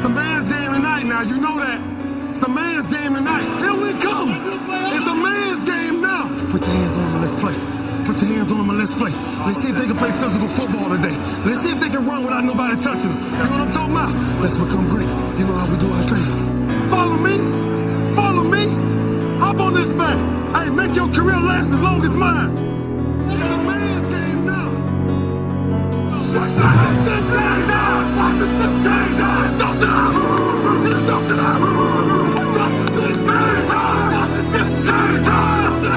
It's a man's game tonight now, you know that. It's a man's game tonight. Here we come. It's a man's game now. Put your hands on them and let's play. Put your hands on them and let's play. Let's see if they can play physical football today. Let's see if they can run without nobody touching them. You know what I'm talking about? Let's become great. You know how we do our thing. Follow me. Follow me. Hop on this back. Hey, make your career last as long as mine. It's a man's game now. What the hell is it, man? Talk to the danger. Talk to the talk to the talk to the man. Talk to the danger. Talk to the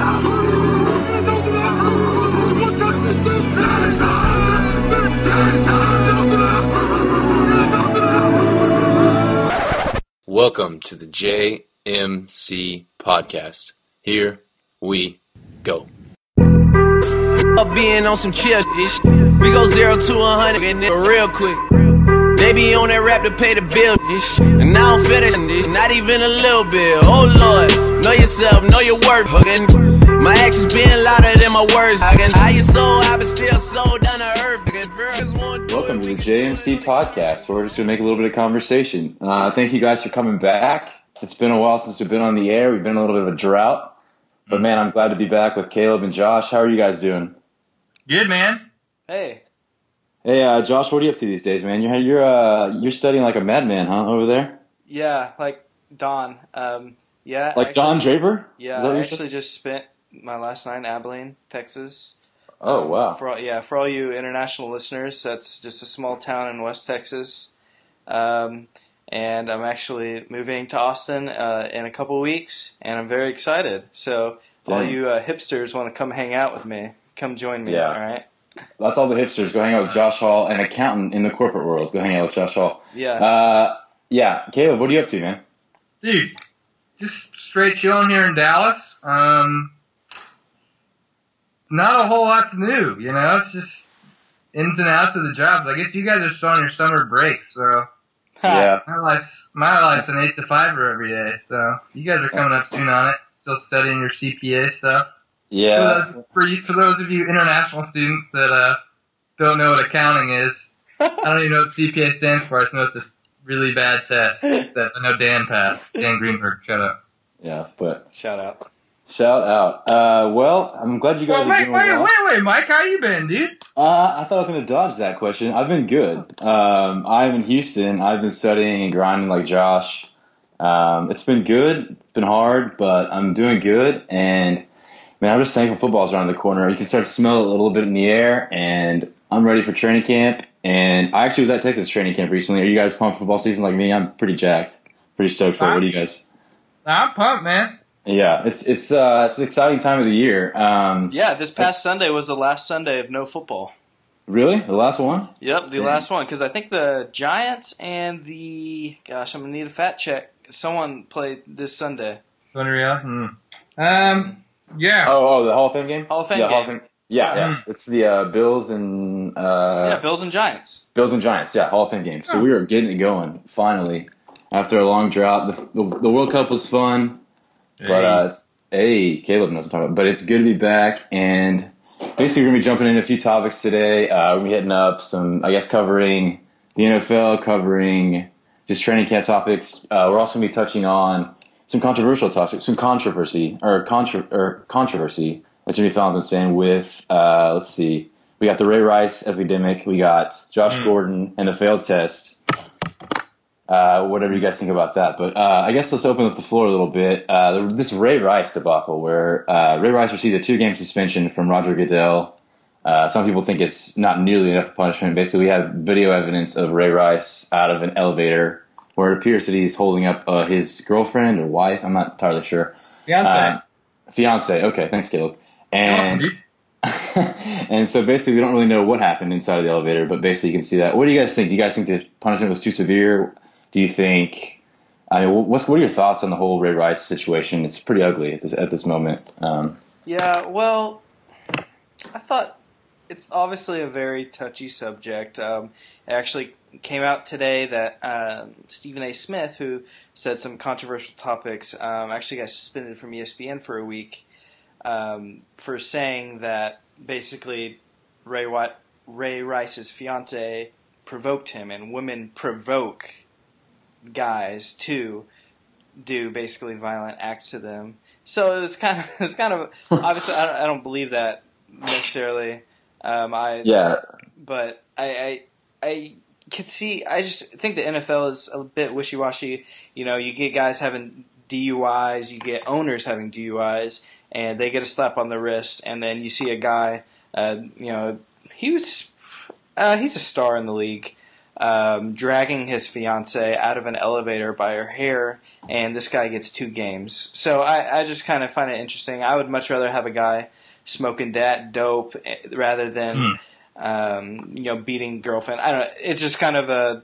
Welcome to the JMC podcast. Here we go. Being on some chill shit. We go 0 to 100 and then real quick. They be on that rap to pay the bill, and I don't feel that shit, not even a little bit. Oh Lord, know yourself, know your worth. My actions being louder than my words. How you sold, I've been still sold down to earth. Welcome to the JMC podcast. We're just going to make a little bit of conversation. Thank you guys for coming back. It's been a while since we've been on the air. We've been in a little bit of a drought. But man, I'm glad to be back with Caleb and Josh. How are you guys doing? Good, man. Hey. Hey, Josh, what are you up to these days, man? You're studying like a madman, huh, over there? Yeah, like Don. Yeah. Like actually, Don Draper? Yeah, I actually just spent my last night in Abilene, Texas. Oh, wow. For all you international listeners, that's just a small town in West Texas. And I'm actually moving to Austin in a couple weeks, and I'm very excited. So all you hipsters want to come hang out with me, come join me, all right? That's all the hipsters. Go hang out with Josh Hall, an accountant in the corporate world. Go hang out with Josh Hall. Yeah. Yeah. Caleb, what are you up to, man? Dude, just straight chilling here in Dallas. Not a whole lot's new, you know? It's just ins and outs of the jobs. I guess you guys are still on your summer break, so yeah. My life's an 8 to 5er every day, so you guys are coming up soon on it. Still studying your CPA stuff. Yeah. For those of you international students that don't know what accounting is, I don't even know what CPA stands for. I just know it's a really bad test that I know Dan passed. Dan Greenberg, shut up. Yeah, but Shout out. Well, I'm glad you guys are doing well. Wait, Mike, how you been, dude? I thought I was going to dodge that question. I've been good. I'm in Houston. I've been studying and grinding like Josh. It's been good. It's been hard, but I'm doing good. And, man, I'm just thankful football's around the corner. You can start to smell it a little bit in the air, and I'm ready for training camp. And I actually was at Texas training camp recently. Are you guys pumped for football season like me? I'm pretty jacked. Pretty stoked for it. What do you guys? I'm pumped, man. Yeah, it's an exciting time of the year. Yeah, this past Sunday was the last Sunday of no football. Really? The last one? Yep, the last one. Because I think the Giants and I'm going to need a fact check. Someone played this Sunday. Unreal. Yeah. Oh, the Hall of Fame game? Hall of Fame yeah, game. Hall of Fame. Yeah. It's the Bills and... Bills and Giants. Bills and Giants, yeah, Hall of Fame game. So we were getting it going, finally, after a long drought. The World Cup was fun. But Caleb knows what I'm talking about. But it's good to be back, and basically we're gonna be jumping into a few topics today. We're gonna be hitting up some, I guess, covering the NFL, covering just training camp topics. We're also gonna be touching on some controversial topics, some controversy that's gonna be found in saying with let's see, we got the Ray Rice epidemic, we got Josh Gordon and the failed test. Whatever you guys think about that. But I guess let's open up the floor a little bit. This Ray Rice debacle where Ray Rice received a 2-game suspension from Roger Goodell. Some people think it's not nearly enough punishment. Basically, we have video evidence of Ray Rice out of an elevator where it appears that he's holding up his girlfriend or wife. I'm not entirely sure. Fiance. Okay, thanks, Caleb. And and so basically we don't really know what happened inside of the elevator, but basically you can see that. What do you guys think? Do you guys think the punishment was too severe? Do you think, what are your thoughts on the whole Ray Rice situation? It's pretty ugly at this moment. Yeah, well, I thought it's obviously a very touchy subject. It actually came out today that Stephen A. Smith, who said some controversial topics, actually got suspended from ESPN for a week for saying that basically Ray Rice's fiance provoked him, and women provoke guys to do basically violent acts to them. So it was kind of obviously I don't believe that necessarily. But I can see. I just think the NFL is a bit wishy-washy. You get guys having DUIs, you get owners having DUIs, and they get a slap on the wrist, and then you see a guy. He's a star in the league. Dragging his fiance out of an elevator by her hair, and this guy gets 2 games. So I just kind of find it interesting. I would much rather have a guy smoking that dope rather than beating girlfriend. I don't know. It's just kind of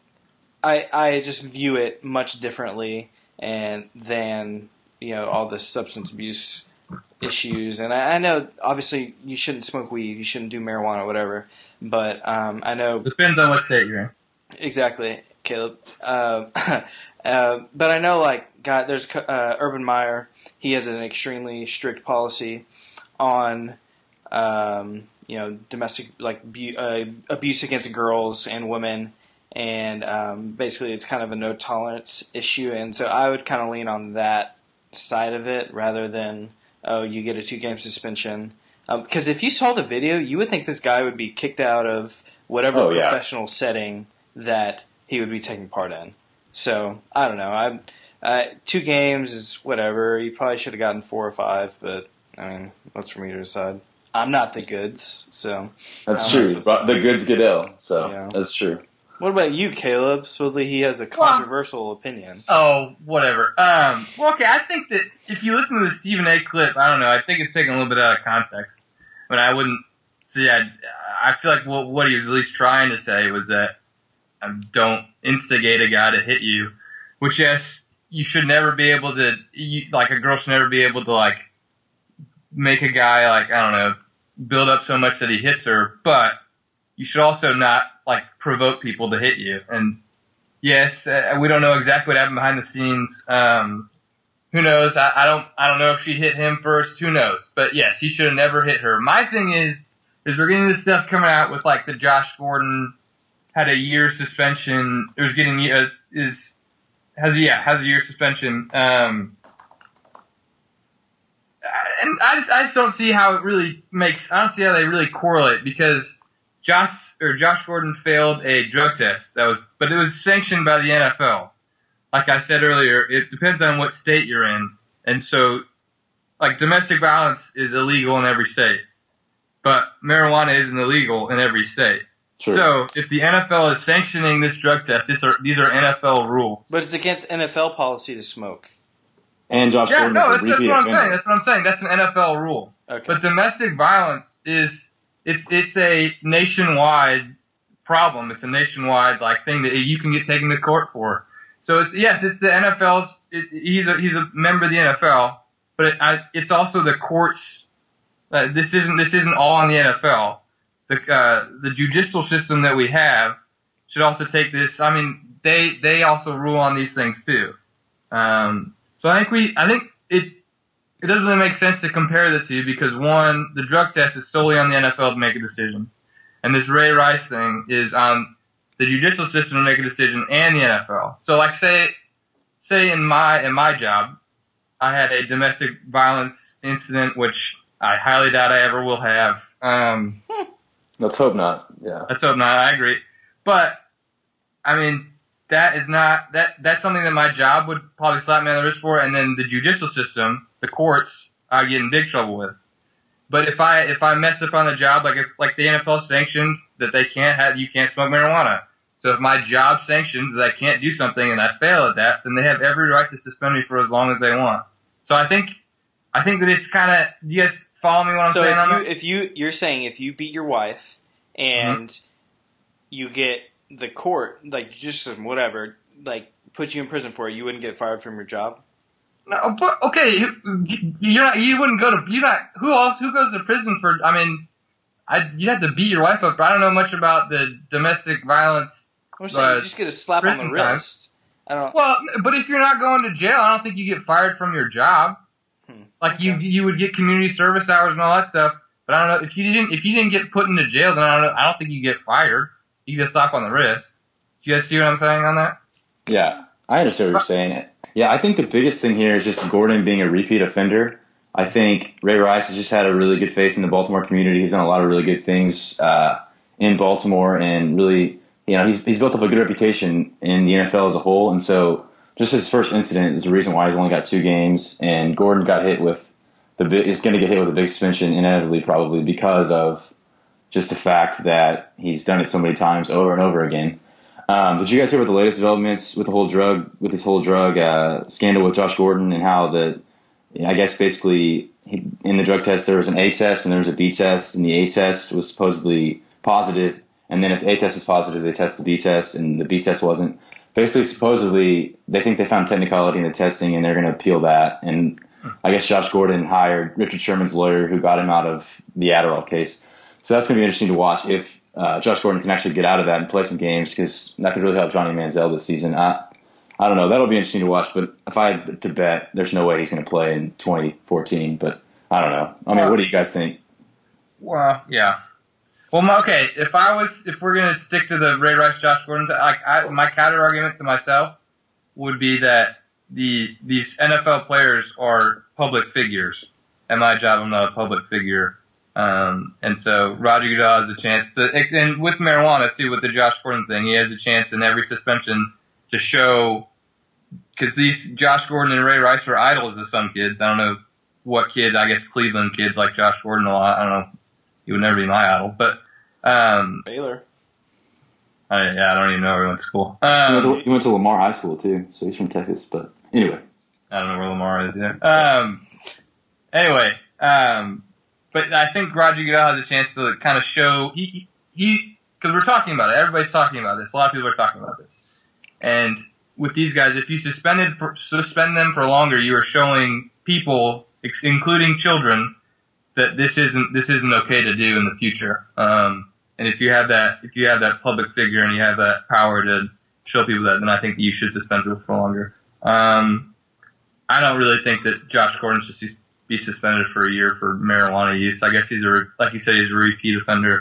I just view it much differently than all the substance abuse issues. And I know obviously you shouldn't smoke weed, you shouldn't do marijuana, whatever. But I know depends on what state you're in. Exactly, Caleb. But I know there's Urban Meyer. He has an extremely strict policy on domestic abuse against girls and women. And basically, it's kind of a no tolerance issue, and so I would kind of lean on that side of it rather than you get a 2-game suspension. Because if you saw the video, you would think this guy would be kicked out of whatever professional setting that he would be taking part in. So I don't know. 2 games is whatever. You probably should have gotten 4 or 5, but I mean, that's for me to decide. I'm not the goods, so that's true. But the goods get ill, so that's true. What about you, Caleb? Supposedly he has a controversial opinion. Oh, whatever. Okay, I think that if you listen to the Stephen A. clip, I don't know, I think it's taken a little bit out of context. But I wouldn't see, I feel like what he was at least trying to say was that don't instigate a guy to hit you. Which, yes, you should never be able to, a girl should never be able to, make a guy, build up so much that he hits her, but you should also not provoke people to hit you. And yes, we don't know exactly what happened behind the scenes. Who knows? I don't know if she hit him first. Who knows? But yes, he should have never hit her. My thing is we're getting this stuff coming out with the Josh Gordon had a year suspension. It was getting has a year suspension. And I just don't see how it really I don't see how they really correlate because Josh Gordon failed a drug test but it was sanctioned by the NFL. Like I said earlier, it depends on what state you're in. And so, domestic violence is illegal in every state. But marijuana isn't illegal in every state. True. So, if the NFL is sanctioning this drug test, these are NFL rules. But it's against NFL policy to smoke. And Josh Gordon that's what I'm saying. That's an NFL rule. Okay. But domestic violence it's a nationwide problem. It's a nationwide thing that you can get taken to court for. So it's the NFL's. He's a member of the NFL, but it's also the courts. This isn't all on the NFL. The judicial system that we have should also take this. I mean, they also rule on these things too. So I think it doesn't really make sense to compare the two because one, the drug test is solely on the NFL to make a decision, and this Ray Rice thing is on the judicial system to make a decision and the NFL. So say in my job, I had a domestic violence incident, which I highly doubt I ever will have. Let's hope not. Yeah. Let's hope not. I agree. But, I mean, that's something that my job would probably slap me on the wrist for, and then the judicial system, the courts, I'd get in big trouble with. But if I mess up on the job, if the NFL sanctioned that you can't smoke marijuana. So if my job sanctions that I can't do something and I fail at that, then they have every right to suspend me for as long as they want. So I think that it's kind of, do you guys follow me what I'm saying on that? You're saying if you beat your wife and you get the court, just whatever, put you in prison for it, you wouldn't get fired from your job? No, but okay, you wouldn't go to, who goes to prison for, I mean, you have to beat your wife up, but I don't know much about the domestic violence. I'm saying you just get a slap on the wrist. Well, but if you're not going to jail, I don't think you get fired from your job. You would get community service hours and all that stuff, but I don't know, if you didn't get put into jail, then I don't think you get fired. You get a slap on the wrist. Do you guys see what I'm saying on that? Yeah. I understand what you're saying. Yeah, I think the biggest thing here is just Gordon being a repeat offender. I think Ray Rice has just had a really good face in the Baltimore community. He's done a lot of really good things in Baltimore, and really, he's built up a good reputation in the NFL as a whole. And so, just his first incident is the reason why he's only got 2 games. And Gordon got hit with is going to get hit with a big suspension inevitably, probably because of just the fact that he's done it so many times over and over again. Did you guys hear about the latest developments with this whole drug scandal with Josh Gordon, and how I guess basically in the drug test there was an A test and there was a B test, and the A test was supposedly positive, and then if the A test is positive, they test the B test, and the B test wasn't. Basically, supposedly, they think they found technicality in the testing, and they're going to appeal that. And I guess Josh Gordon hired Richard Sherman's lawyer, who got him out of the Adderall case. So that's going to be interesting to watch if Josh Gordon can actually get out of that and play some games, because that could really help Johnny Manziel this season. I don't know. That'll be interesting to watch, but if I had to bet, there's no way he's going to play in 2014. But I don't know. I mean, what do you guys think? Well, yeah. Well, okay. If we're going to stick to the Ray Rice, Josh Gordon, my counter argument to myself would be that these NFL players are public figures. At my job, I'm not a public figure. And so Roger Goodell has a chance to, and with marijuana too, with the Josh Gordon thing, he has a chance in every suspension to show, because these Josh Gordon and Ray Rice are idols of some kids. I don't know what kid, I guess Cleveland kids like Josh Gordon a lot. I don't know. He would never be my idol, but, Baylor. I don't even know where he went to school. He went to Lamar High School too, so he's from Texas, but anyway. I don't know where Lamar is yet. But I think Roger Goodell has a chance to kind of show because we're talking about it. Everybody's talking about this. A lot of people are talking about this. And with these guys, if you suspend them for longer, you are showing people, including children, that this isn't okay to do in the future. And if you have that public figure and you have that power to show people that, then I think you should suspend people for longer. I don't really think that Josh Gordon should be suspended for a year for marijuana use. I guess like you said, he's a repeat offender.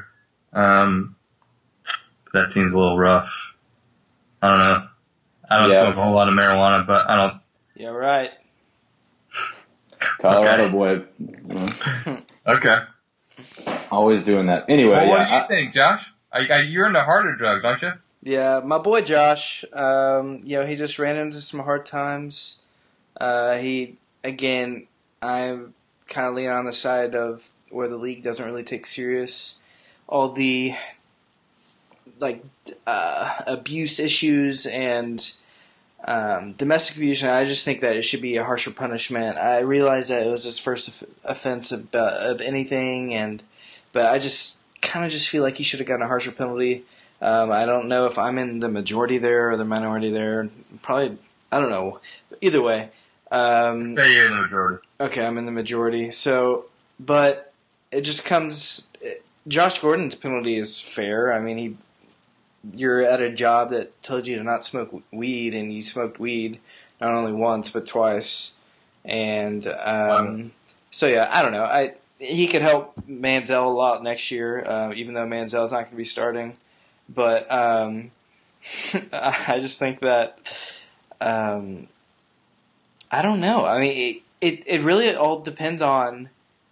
That seems a little rough. I don't know. I don't smoke a whole lot of marijuana, but I don't. Yeah, right. Colorado boy. Okay. Always doing that. Anyway, well, what do you think, Josh? You're into harder drugs, aren't you? Yeah, my boy Josh, he just ran into some hard times. I'm kind of leaning on the side of where the league doesn't really take serious all the abuse issues and domestic abuse. And I just think that it should be a harsher punishment. I realize that it was his first offense of anything, but I just kind of feel like he should have gotten a harsher penalty. I don't know if I'm in the majority there or the minority there. Probably, I don't know. Either way. Say you're in the majority. Okay, I'm in the majority. So, but it just comes. Josh Gordon's penalty is fair. I mean, you're at a job that tells you to not smoke weed, and you smoked weed not only once but twice. And so yeah, I don't know. He could help Manziel a lot next year, even though Manziel's not going to be starting. But I just think that. I don't know. I mean, it really all depends on,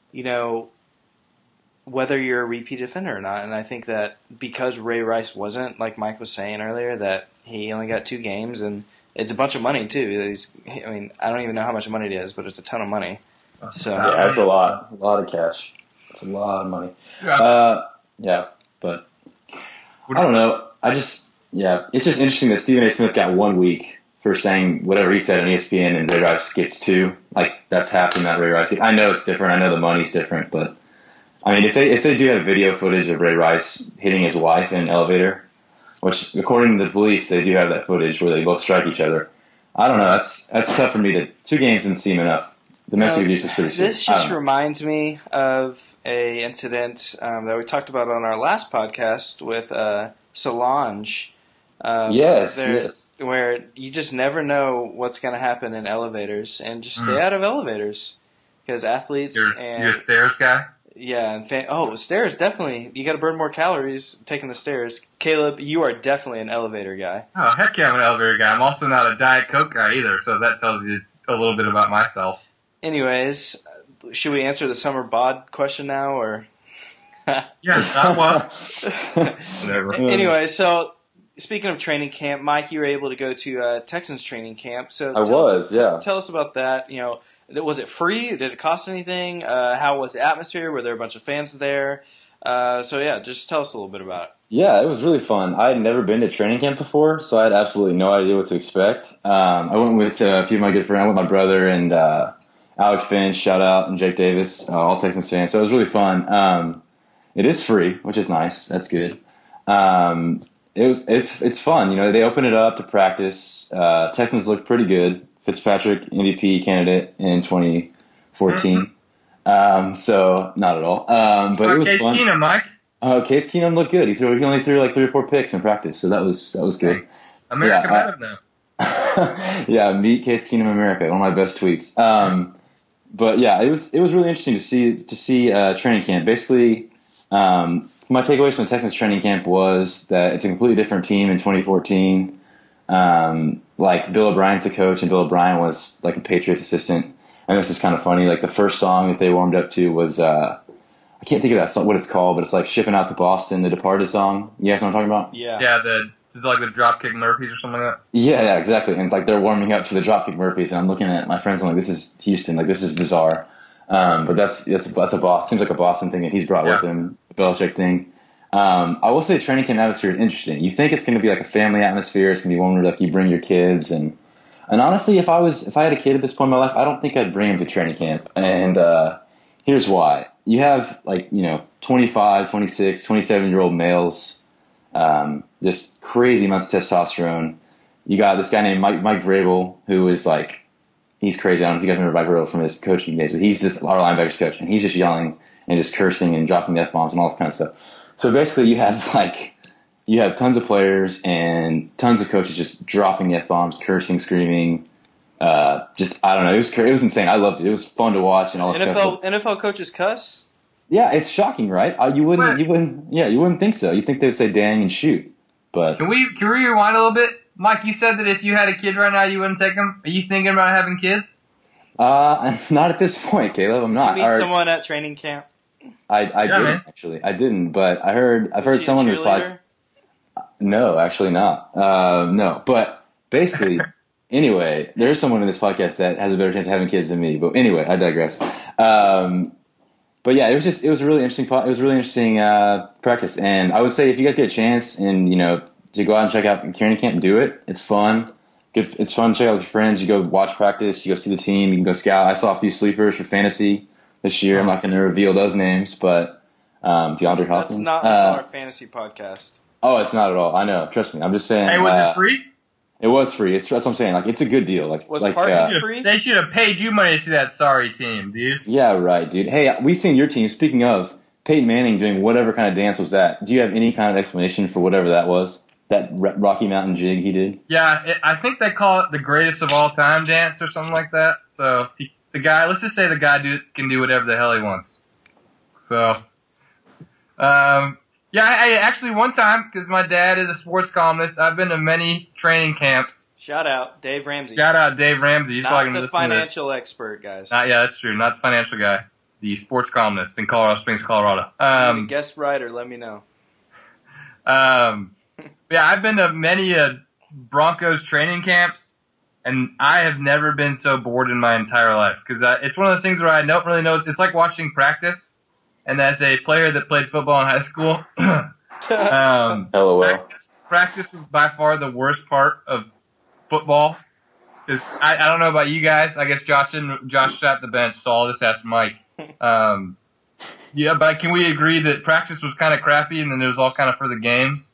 whether you're a repeat offender or not. And I think that because Ray Rice wasn't, like Mike was saying earlier, that he only got 2 games, and it's a bunch of money too. I don't even know how much money it is, but it's a ton of money. So yeah, it's a lot of cash. It's a lot of money. Yeah. But I don't know. It's just interesting that Stephen A. Smith got 1 week for saying whatever he said on ESPN, and Ray Rice gets 2. Like, that's half the amount Ray Rice. I know it's different. I know the money's different, but I mean, if they do have video footage of Ray Rice hitting his wife in an elevator, which according to the police they do have that footage where they both strike each other. I don't know. That's tough for me. 2 games didn't seem enough. Domestic abuse is pretty serious. This just reminds me of a incident that we talked about on our last podcast with Solange. Yes. Where you just never know what's going to happen in elevators, and just stay out of elevators, because athletes You're a stairs guy? Yeah, and stairs, definitely. You got to burn more calories taking the stairs. Caleb, you are definitely an elevator guy. Oh, heck yeah, I'm an elevator guy. I'm also not a Diet Coke guy either, so that tells you a little bit about myself. Anyways, should we answer the summer bod question now, or? Yeah, well, whatever. Anyway, so speaking of training camp, Mike, you were able to go to Texans training camp. So tell us about that. You know, was it free? Did it cost anything? How was the atmosphere? Were there a bunch of fans there? Just tell us a little bit about it. Yeah, it was really fun. I had never been to training camp before, so I had absolutely no idea what to expect. I went with a few of my good friends. I went with my brother and Alex Finch, shout out, and Jake Davis, all Texans fans. So it was really fun. It is free, which is nice. That's good. It's fun. You know, they open it up to practice. Texans look pretty good. Fitzpatrick, MVP candidate in 2014. So not at all. But it was Case fun. Keenum, Mike. Case Keenum looked good. He only threw like 3 or 4 picks in practice, so that was good. America better now. Yeah, meet Case Keenum America, one of my best tweets. But yeah, it was really interesting to see training camp. Basically, my takeaways from the Texans training camp was that it's a completely different team in 2014. Like Bill O'Brien's the coach, and Bill O'Brien was like a Patriots assistant. And this is kind of funny. Like the first song that they warmed up to was I can't think of that song, what it's called, but it's like "Shipping Out to Boston," the Departed song. You guys know what I'm talking about? Yeah. Yeah, it's like the Dropkick Murphys or something like that. Yeah, exactly. And it's like they're warming up to the Dropkick Murphys, and I'm looking at my friends and I'm like, this is Houston, like this is bizarre. But that's a Boston, seems like a Boston thing that he's brought with him, a Belichick thing. I will say training camp atmosphere is interesting. You think it's going to be like a family atmosphere. It's going to be one where like you bring your kids and honestly, if I had a kid at this point in my life, I don't think I'd bring him to training camp. And here's why. You have 25, 26, 27-year-old males, just crazy amounts of testosterone. You got this guy named Mike Vrabel, who is like, he's crazy. I don't know if you guys remember Mike Vrabel from his coaching days, but he's just our linebackers coach, and he's just yelling and just cursing and dropping F-bombs and all that kind of stuff. So basically you have tons of players and tons of coaches just dropping F-bombs, cursing, screaming. I don't know. It was insane. I loved it. It was fun to watch and all that stuff. NFL coaches cuss? Yeah, it's shocking, right? You wouldn't think so. You'd think they'd say dang and shoot. But Can we rewind a little bit? Mike, you said that if you had a kid right now, you wouldn't take him. Are you thinking about having kids? not at this point, Caleb. I'm not. You meet someone at training camp? I didn't actually. I didn't, but I've heard someone was like, no, actually not. No, but basically, anyway, there's someone in this podcast that has a better chance of having kids than me. But anyway, I digress. But yeah, it was a really interesting. It was a really interesting practice, and I would say if you guys get a chance and to go out and check out training camp, do it. It's fun. Good. It's fun to check out with your friends. You go watch practice. You go see the team. You can go scout. I saw a few sleepers for fantasy this year. I'm not going to reveal those names, but DeAndre Hopkins. That's not our fantasy podcast. Oh, it's not at all. I know. Trust me. I'm just saying. Hey, was it free? It was free. That's what I'm saying. Like, it's a good deal. Was parking free? They should have paid you money to see that sorry team, dude. Yeah, right, dude. Hey, we've seen your team. Speaking of Peyton Manning doing whatever kind of dance was that? Do you have any kind of explanation for whatever that was? That Rocky Mountain jig he did? Yeah, I think they call it the greatest of all time dance or something like that. So let's just say the guy can do whatever the hell he wants. So, I actually one time, because my dad is a sports columnist, I've been to many training camps. Shout out Dave Ramsey. He's probably not the financial expert, guys. That's true. Not the financial guy. The sports columnist in Colorado Springs, Colorado. Guest writer, let me know. I've been to many Broncos training camps, and I have never been so bored in my entire life. Because it's one of those things where I don't really know. It's like watching practice. And as a player that played football in high school, practice was by far the worst part of football. Because I don't know about you guys. I guess Josh sat the bench, so I'll just ask Mike. But can we agree that practice was kind of crappy, and then it was all kind of for the games?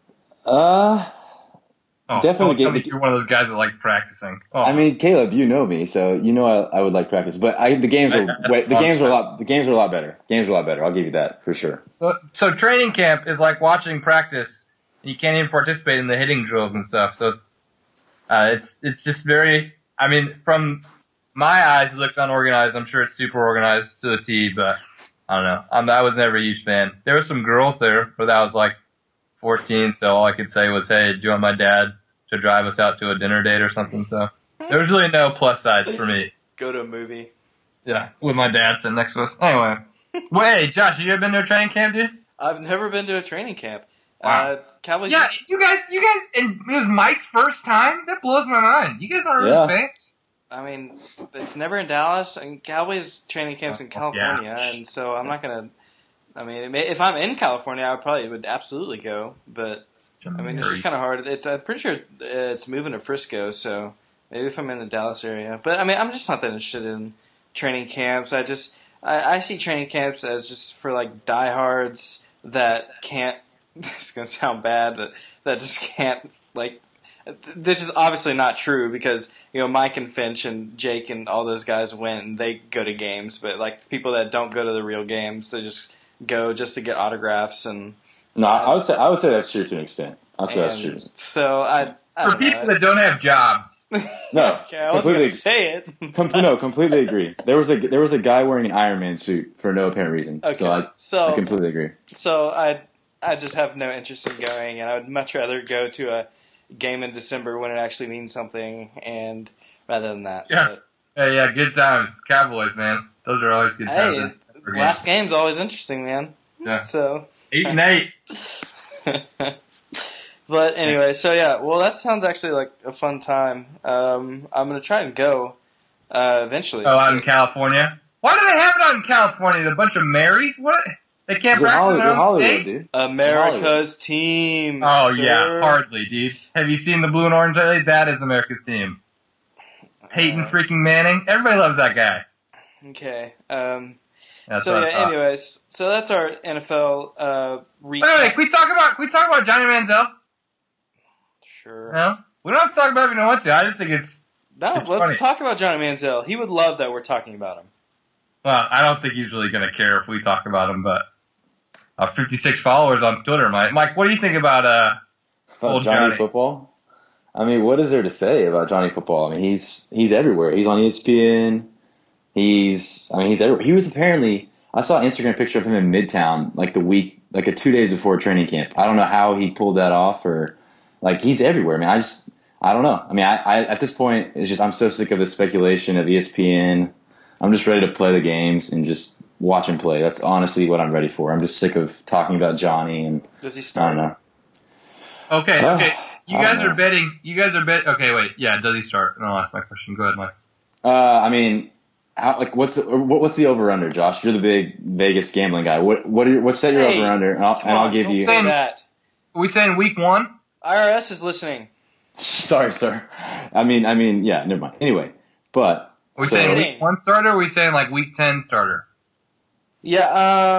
Definitely. You're one of those guys that like practicing. Oh. I mean, Caleb, you know me, so you know I would like practice. But the games were a lot better. Games were a lot better. I'll give you that for sure. So training camp is like watching practice, and you can't even participate in the hitting drills and stuff. So it's just very. I mean, from my eyes, it looks unorganized. I'm sure it's super organized to a T, but I don't know. I was never a huge fan. There were some girls there, but I was like 14, so all I could say was, hey, do you want my dad to drive us out to a dinner date or something? So there was really no plus sides for me. Go to a movie. Yeah, with my dad sitting next to us. Anyway. Wait, Josh, you ever been to a training camp, dude? I've never been to a training camp. Wow. Cowboys. Yeah, you guys, and it was Mike's first time? That blows my mind. You guys aren't really fans? I mean, it's never in Dallas, and Cowboys training camps in California, and so I'm not gonna. I mean, if I'm in California, I would absolutely go, but I mean, it's just kind of hard. I'm pretty sure it's moving to Frisco, so maybe if I'm in the Dallas area. But I mean, I'm just not that interested in training camps. I see training camps as just for like diehards that can't. It's gonna sound bad, but that just can't like. This is obviously not true because Mike and Finch and Jake and all those guys went and they go to games, but like people that don't go to the real games, they just go just to get autographs and. No, I would say that's true to an extent. I'd say that's true. So I for people that don't have jobs. No, okay, I wasn't going to say it. Completely agree. There was a guy wearing an Iron Man suit for no apparent reason. Okay. So I completely agree. So I just have no interest in going, and I would much rather go to a game in December when it actually means something, and rather than that. Yeah, yeah, good times, Cowboys, man. Those are always good times. Hey, last game's always interesting, man. Yeah. So 8-8. But anyway, so yeah, well, that sounds actually like a fun time. I'm gonna try and go eventually. Oh, out in California? Why do they have it out in California? A bunch of Marys? What? They can't practice in their own state? Dude. America's team. Oh, sir. yeah, hardly, dude. Have you seen the blue and orange lately? That is America's team. Peyton freaking Manning. Everybody loves that guy. Okay. That's So yeah. Anyways, so that's our NFL recap. Wait, can we talk about Johnny Manziel? Sure. No, we don't have to talk about it if you don't want to. I just think it's let's funny. talk about Johnny Manziel. He would love that we're talking about him. Well, I don't think he's really going to care if we talk about him, but 56 followers on Twitter, Mike. Mike, what do you think about old Johnny Football? I mean, what is there to say about Johnny Football? I mean, he's everywhere. He's on ESPN. He's everywhere. He was apparently, I saw an Instagram picture of him in Midtown, like 2 days before training camp. I don't know how he pulled that off, or like he's everywhere. I mean, I don't know. I mean, I at this point, it's just I'm so sick of the speculation of ESPN. I'm just ready to play the games and just watch him play. That's honestly what I'm ready for. I'm just sick of talking about Johnny and does he start? I don't know. Okay. You guys are betting. Okay, wait. Yeah, does he start? And I'll ask my question. Go ahead, Mike. I mean, what's the over under, Josh? You're the big Vegas gambling guy. What's that your over under? And I'll give you. Say that. Are we saying week 1? IRS is listening. Sorry, sir. I mean, yeah. Never mind. Anyway, but. Are we saying week 1 starter, or are we saying like week 10 starter? Yeah,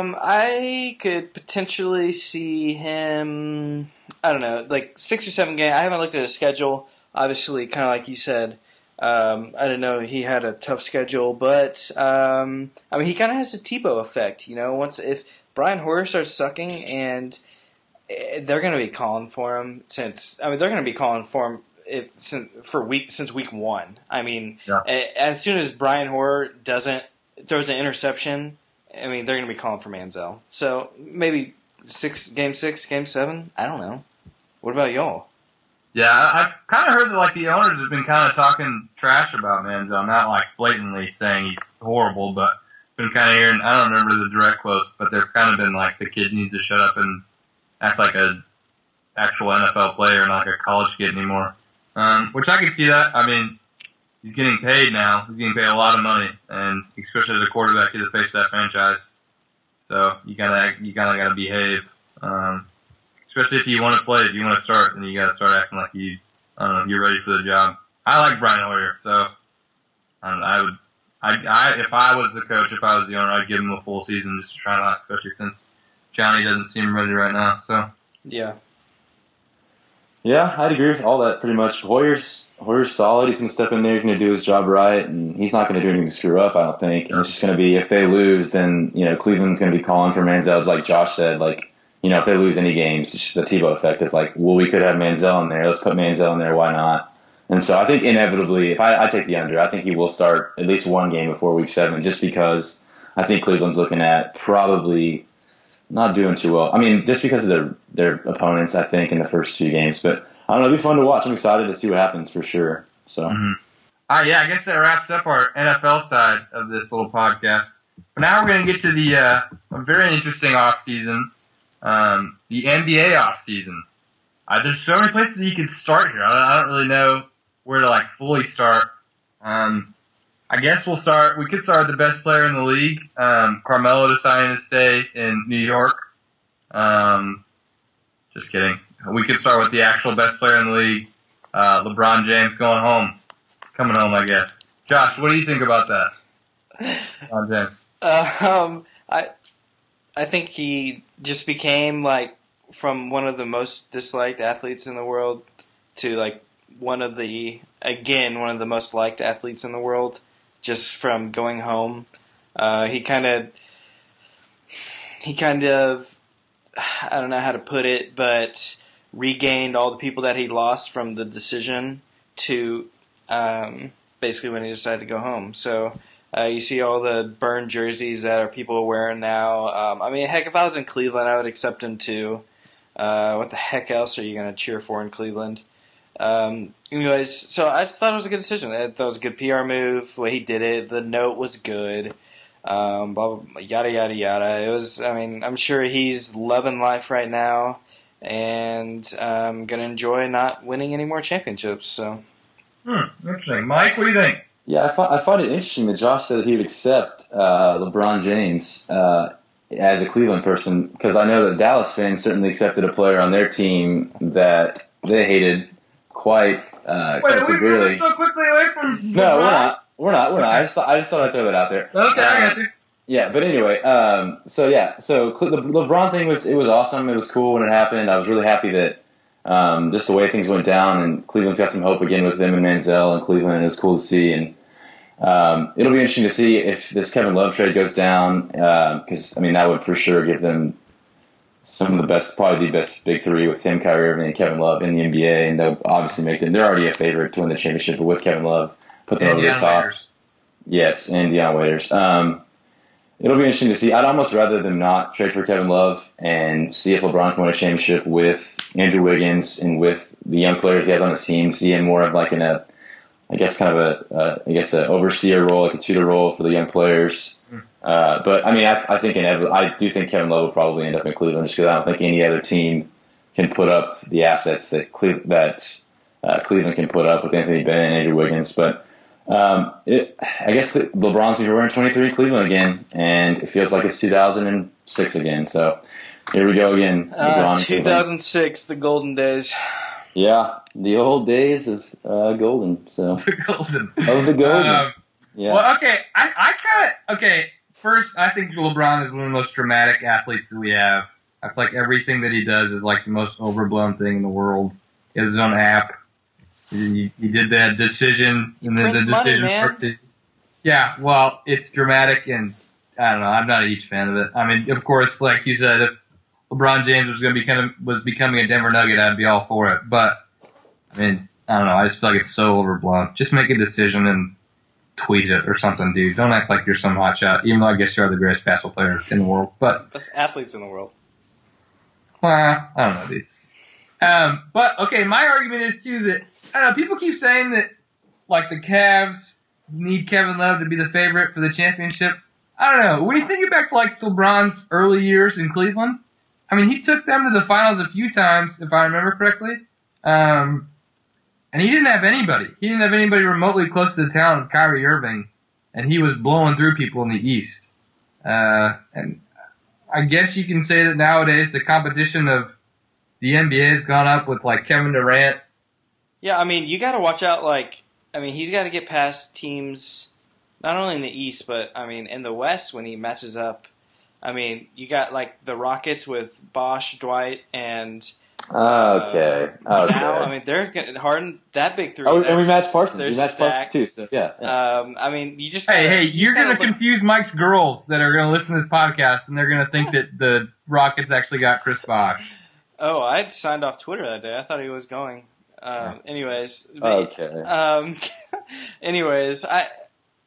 I could potentially see him, I don't know, like 6 or 7 games. I haven't looked at his schedule. Obviously, kind of like you said, I didn't know he had a tough schedule, but, I mean, he kind of has the Tebow effect, if Brian Hoyer starts sucking and they're going to be calling for him they're going to be calling for him since week 1. I mean, as soon as Brian Hoyer throws an interception, I mean, they're going to be calling for Manziel. So maybe game 6, game 7. I don't know. What about y'all? Yeah, I've kind of heard that like the owners have been kind of talking trash about Manziel, not like blatantly saying he's horrible, but been kind of hearing. I don't remember the direct quotes, but they've kind of been like the kid needs to shut up and act like a actual NFL player, not like a college kid anymore. Which I can see that. I mean, he's getting paid now. He's getting paid a lot of money, and especially as a quarterback, he's the face of that franchise. So you gotta gotta behave. Especially if you want to play, if you want to start, then you gotta start acting like you're ready for the job. I like Brian Hoyer, so if I was the coach, if I was the owner, I'd give him a full season just to try him out, especially since Johnny doesn't seem ready right now. So yeah. Yeah, I'd agree with all that pretty much. Hoyer's solid. He's going to step in there. He's going to do his job right, and he's not going to do anything to screw up, I don't think. And it's just going to be, if they lose, then, Cleveland's going to be calling for Manziel, like Josh said. Like, if they lose any games, it's just the Tebow effect. It's like, well, we could have Manziel in there. Let's put Manziel in there. Why not? And so I think inevitably, if I take the under, I think he will start at least one game before week 7, just because I think Cleveland's looking at probably not doing too well. I mean, just because of their opponents, I think, in the first few games. But I don't know, it'll be fun to watch. I'm excited to see what happens for sure. So, I guess that wraps up our NFL side of this little podcast. But now we're going to get to the a very interesting off season, the NBA off season. There's so many places you could start here. I don't really know where to fully start. I guess we could start with the best player in the league, Carmelo deciding to stay in New York. Just kidding. We could start with the actual best player in the league, LeBron James coming home, I guess. Josh, what do you think about that? LeBron James. I think he just became from one of the most disliked athletes in the world to one of the most liked athletes in the world, just from going home. He kind of, I don't know how to put it, but regained all the people that he lost from the decision to basically when he decided to go home. So you see all the burned jerseys that people are wearing now. Heck, if I was in Cleveland, I would accept him too. What the heck else are you going to cheer for in Cleveland? Anyways, so I just thought it was a good decision. I thought it was a good PR move, the way he did it. The note was good. Blah, blah, blah, yada, yada, yada. It was, I'm sure he's loving life right now and going to enjoy not winning any more championships. So, interesting. Mike, what do you think? Yeah, I find it interesting that Josh said that he would accept LeBron James as a Cleveland person, because I know that Dallas fans certainly accepted a player on their team that they hated quite severely. Wait, so quickly away from No, we're not. I just thought I'd throw that out there. Okay, I got you. Yeah, but anyway, so the LeBron thing was awesome. It was cool when it happened. I was really happy that just the way things went down, and Cleveland's got some hope again with them and Manziel and Cleveland, and it was cool to see. And it'll be interesting to see if this Kevin Love trade goes down, because that would for sure give them some of the best, probably the best big three with him, Kyrie Irving, and Kevin Love in the NBA, and they'll obviously make them. They're already a favorite to win the championship, but with Kevin Love, put them over the top. Waiters. Yes, and Deion Waiters. It'll be interesting to see. I'd almost rather them not trade for Kevin Love and see if LeBron can win a championship with Andrew Wiggins and with the young players he has on his team, see him more of an overseer role, like a tutor role for the young players. But I do think Kevin Love will probably end up in Cleveland, just because I don't think any other team can put up the assets that Cleveland can put up with Anthony Bennett and Andrew Wiggins. But I guess LeBron's going to run 23 in Cleveland again, and it feels like it's 2006 again. So here we go again. 2006, the golden days. Yeah, the old days of golden. So The golden. of the golden. Yeah. Well, okay. First, I think LeBron is one of the most dramatic athletes that we have. I feel like everything that he does is the most overblown thing in the world. He has his own app. He did that decision, and then the decision. Money, yeah, well, it's dramatic, and I don't know. I'm not a huge fan of it. Of course, like you said, if LeBron James was becoming a Denver Nugget, I'd be all for it. But I don't know. I just feel like it's so overblown. Just make a decision and tweet it or something, dude. Don't act like you're some hotshot, even though I guess you are the greatest basketball player in the world. But best athletes in the world. Well, I don't know, dude. But okay, my argument is too that I don't know. People keep saying that the Cavs need Kevin Love to be the favorite for the championship. I don't know. When you think back to LeBron's early years in Cleveland, he took them to the finals a few times, if I remember correctly. And he didn't have anybody. He didn't have anybody remotely close to the talent of Kyrie Irving, and he was blowing through people in the East. And I guess you can say that nowadays the competition of the NBA has gone up with Kevin Durant. Yeah, you got to watch out. He's got to get past teams, not only in the East, but in the West when he matches up. You got the Rockets with Bosh, Dwight, and Okay. now they're Harden, that big three. Oh, and we matched Parsons. They're We matched Parsons too. So yeah. You just Hey, you're going to confuse Mike's girls that are going to listen to this podcast, and they're going to think that the Rockets actually got Chris Bosh. Oh, I signed off Twitter that day. I thought he was going. Anyways. Okay. Anyways,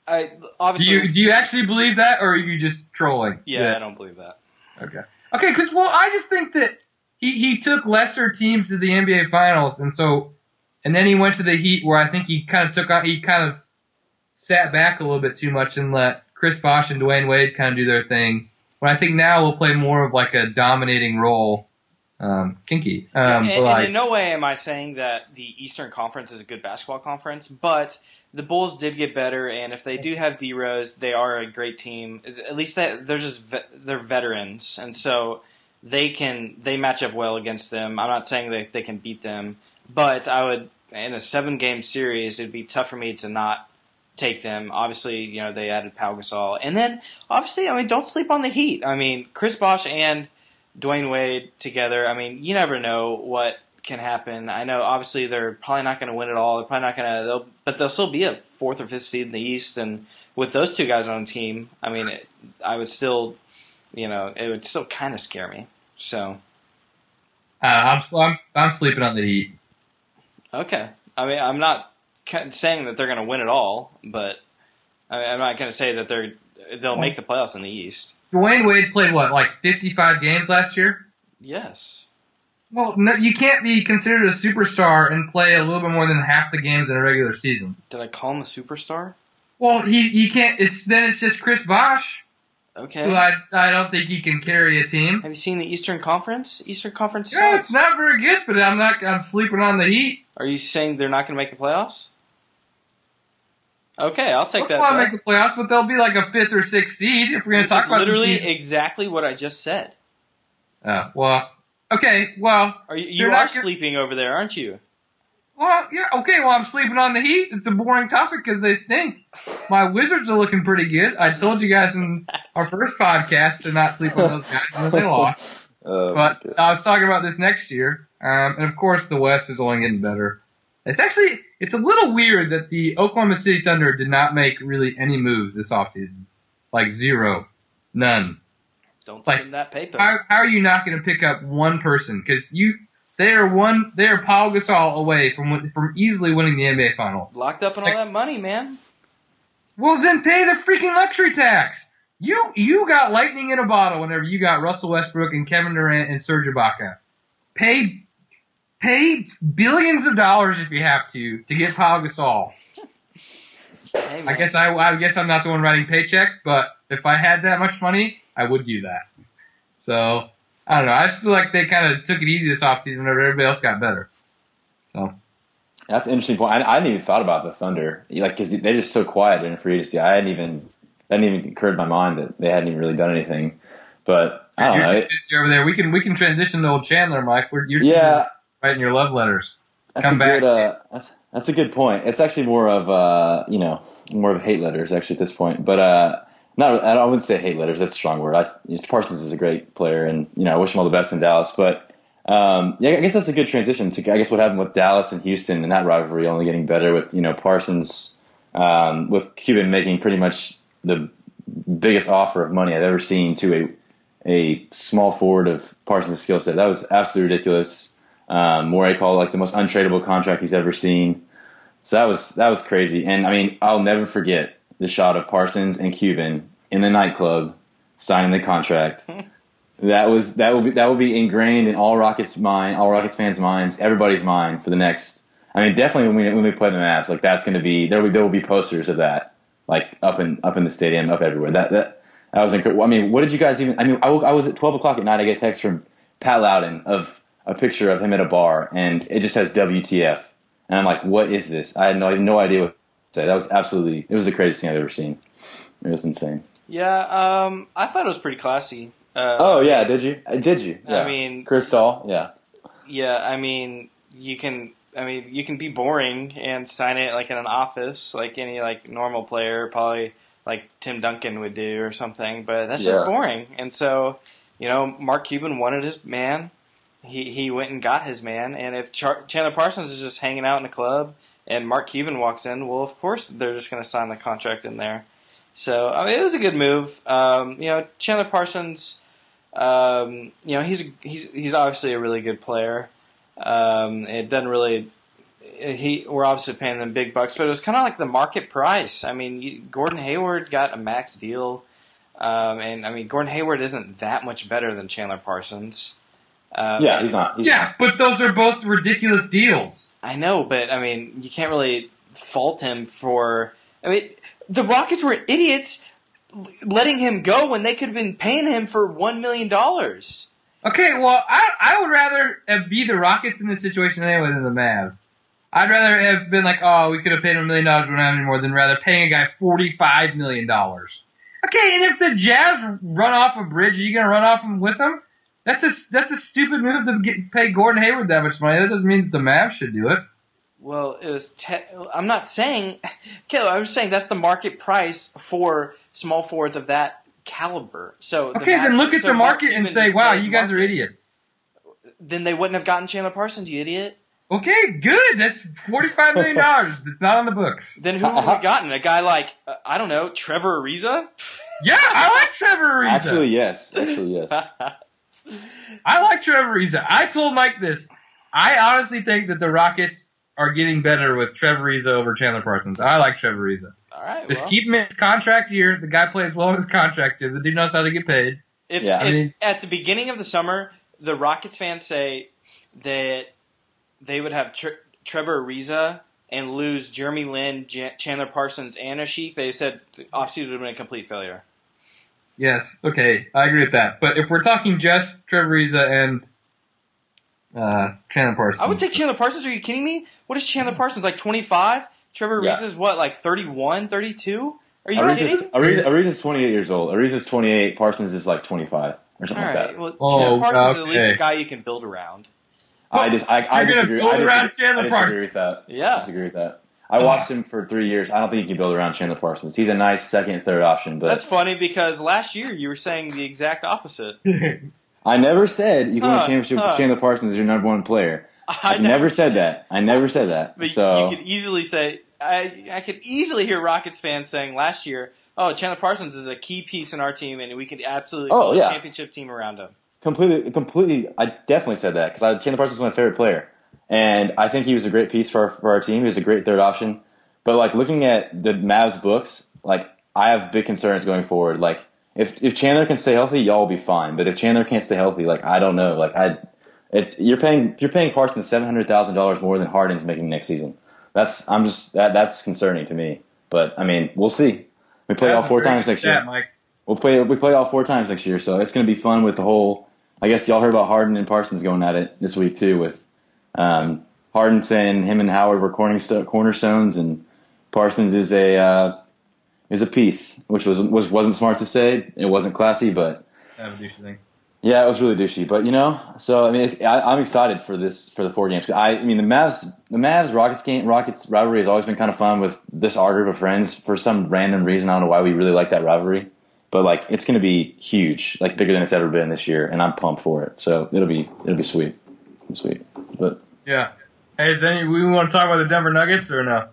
Obviously, Do you actually believe that, or are you just trolling? Yeah, I don't believe that. Okay, because I just think that he took lesser teams to the NBA Finals, and then he went to the Heat, where I think he kind of sat back a little bit too much and let Chris Bosh and Dwayne Wade kind of do their thing. But I think now we'll play more of like a dominating role. Kinky. And in no way am I saying that the Eastern Conference is a good basketball conference, but the Bulls did get better, and if they do have D-Rose, they are a great team. At least they're veterans, and so they match up well against them. I'm not saying that they can beat them, but I would, in a 7-game series, it'd be tough for me to not take them. Obviously, they added Pau Gasol, and then obviously, don't sleep on the Heat. Chris Bosh and Dwayne Wade together. You never know what can happen. I know, obviously, they're probably not going to win it all. They're probably not going to, but they'll still be a 4th or 5th seed in the East. And with those two guys on the team, I would still, it would still kind of scare me. So, I'm sleeping on the Heat. Okay, I'm not saying that they're going to win it all, but I'm not going to say that they'll make the playoffs in the East. Dwayne Wade played like 55 games last year? Yes. Well, no, you can't be considered a superstar and play a little bit more than half the games in a regular season. Did I call him a superstar? Well, you can't. It's just Chris Bosh. Okay. Who I don't think he can carry a team. Have you seen the Eastern Conference? Eastern Conference Yeah, sucks. it's not very good, but I'm sleeping on the Heat. Are you saying they're not going to make the playoffs? Okay, I'll take that. They'll make the playoffs, but they'll be like a 5th or 6th seed if we're going to talk about literally exactly what I just said. Well, okay, well. You are sleeping over there, aren't you? Well, yeah, okay, well, I'm sleeping on the Heat. It's a boring topic because they stink. My Wizards are looking pretty good. I told you guys in our first podcast to not sleep on those guys unless they lost. But I was talking about this next year, and of course the West is only getting better. It's a little weird that the Oklahoma City Thunder did not make really any moves this offseason. Like zero. None. Don't send that paper. How are you not going to pick up one person? Because they are Pau Gasol away from easily winning the NBA Finals. Locked up in all that money, man. Well, then pay the freaking luxury tax. You got lightning in a bottle whenever you got Russell Westbrook and Kevin Durant and Serge Ibaka. Pay billions of dollars if you have to get Pau Gasol. Hey, I guess I'm not the one writing paychecks, but if I had that much money, I would do that. So, I don't know. I just feel like they kind of took it easy this offseason whenever everybody else got better. So. That's an interesting point. I hadn't even thought about the Thunder, because they're just so quiet in free agency. That hadn't even occurred to my mind that they hadn't even really done anything. But I don't know. Over there, we can transition to old Chandler, Mike. You're writing your love letters. Come back. That's a good point. It's actually more of hate letters actually at this point. But I wouldn't say hate letters. That's a strong word. Parsons is a great player, and I wish him all the best in Dallas. But I guess that's a good transition to what happened with Dallas and Houston and that rivalry only getting better with Parsons with Cuban making pretty much the biggest offer of money I've ever seen to a small forward of Parsons' skill set. That was absolutely ridiculous. Morey called it the most untradeable contract he's ever seen. So that was crazy. And I'll never forget the shot of Parsons and Cuban in the nightclub signing the contract. That will be ingrained in all Rockets fans' minds, everybody's mind for the next. Definitely when we play the Mavs, that's going to be there will be posters of that, up in the stadium, up everywhere. That was incredible. What did you guys even? I was at 12 o'clock at night. I get a text from Pat Loudon of a picture of him at a bar, and it just says WTF, and I'm like, what is this? I had no idea what to say. It was the craziest thing I've ever seen. It was insane. Yeah, I thought it was pretty classy. Oh yeah, did you? Yeah. Crystal, yeah. Yeah, you can be boring and sign it in an office like any normal player, probably like Tim Duncan would do or something, but that's just boring. And so, Mark Cuban wanted his man. He went and got his man, and if Chandler Parsons is just hanging out in a club and Mark Cuban walks in, well, of course they're just going to sign the contract in there. So, it was a good move. Chandler Parsons, he's obviously a really good player. It we're obviously paying them big bucks, but it was kind of like the market price. I mean, Gordon Hayward got a max deal, and I mean, Gordon Hayward isn't that much better than Chandler Parsons. Yeah, he's not. But those are both ridiculous deals. I know, but I mean, you can't really fault him for. I mean, the Rockets were idiots letting him go when they could have been paying him for $1 million. Okay, well, I would rather be the Rockets in this situation anyway than the Mavs. I'd rather have been like, oh, we could have paid him $1 million, we don't have any more, than rather paying a guy $45 million. Okay, and if the Jazz run off a bridge, are you going to run off with them? That's a stupid move to pay Gordon Hayward that much money. That doesn't mean that the Mavs should do it. Well, it was. I'm not saying, Caleb. I was saying that's the market price for small forwards of that caliber. So okay, then look at the market and say, "Wow, you guys are idiots." Then they wouldn't have gotten Chandler Parsons, you idiot. Okay, good. That's $45 million. It's not on the books. Then who would have gotten? A guy like I don't know, Trevor Ariza? Yeah, I like Trevor Ariza. Actually, yes. I like Trevor Ariza. I told Mike this. I honestly think that the Rockets are getting better with Trevor Ariza over Chandler Parsons. I like Trevor Ariza. All right, just keep him in his contract year. The guy plays well in his contract year. The dude knows how to get paid. If at the beginning of the summer, the Rockets fans say that they would have Trevor Ariza and lose Jeremy Lin, Chandler Parsons, and Asik, they said the offseason would have been a complete failure. Yes, okay, I agree with that. But if we're talking just Trevor Ariza and Chandler Parsons. I would take Chandler Parsons. Are you kidding me? What is Chandler Parsons, like 25? Trevor Ariza's what, like 31, 32? Are you kidding? Ariza's 28 years old. Ariza's 28. Parsons is like 25 or something like that. Well, Chandler Parsons is at least a guy you can build around. I disagree. I disagree with that. Yeah. I disagree with that. I watched him for 3 years. I don't think you can build around Chandler Parsons. He's a nice second, third option. But that's funny because last year you were saying the exact opposite. I never said you can win a championship with Chandler Parsons as your number one player. I never said that. But so you could easily say I could easily hear Rockets fans saying last year, "Oh, Chandler Parsons is a key piece in our team, and we could absolutely build a championship team around him." Completely. I definitely said that because Chandler Parsons was my favorite player, and I think he was a great piece for our team. He was a great third option. But like looking at the Mavs books, like I have big concerns going forward. Like if Chandler can stay healthy, y'all will be fine. But if Chandler can't stay healthy, like I don't know. Like you're paying Parsons $700,000 more than Harden's making next season. That's concerning to me. But I mean, we'll see. We play all 4 times next year. Mike. We play all 4 times next year, so it's going to be fun with the whole. I guess y'all heard about Harden and Parsons going at it this week too, with Harden saying him and Howard were cornerstones, and Parsons is a piece, which wasn't smart to say. It wasn't classy, but yeah, it was really douchey. But so I mean, I'm excited for the 4 games. I mean, the Mavs Rockets rivalry has always been kind of fun with this our group of friends for some random reason. I don't know why we really like that rivalry. But like it's going to be huge, like bigger than it's ever been this year, and I'm pumped for it. So it'll be sweet, But yeah, hey, we want to talk about the Denver Nuggets or no?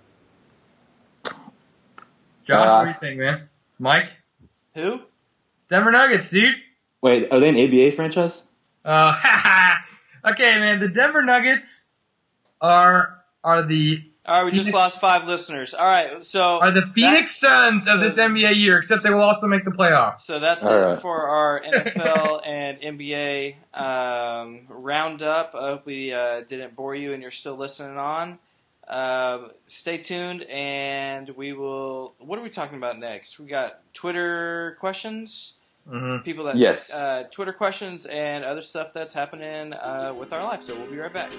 Josh, what do you think, man? Mike? Who? Denver Nuggets, dude. Wait, are they an ABA franchise? Okay, man. The Denver Nuggets are the. All right, we just lost 5 listeners. All right, so are the Phoenix Suns of this NBA year, except they will also make the playoffs. So that's it for our NFL and NBA roundup. I hope we didn't bore you and you're still listening on. Stay tuned, and we will. What are we talking about next? We got Twitter questions. Mm-hmm. People that Twitter questions and other stuff that's happening with our life. So we'll be right back.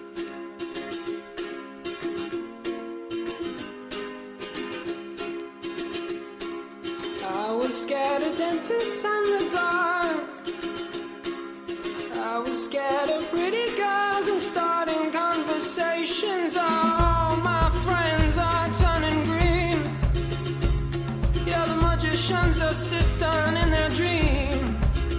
I was scared of dentists and the dark. I was scared of pretty girls and starting conversations. All my friends are turning green. Yeah, the magician's assistant in their dream.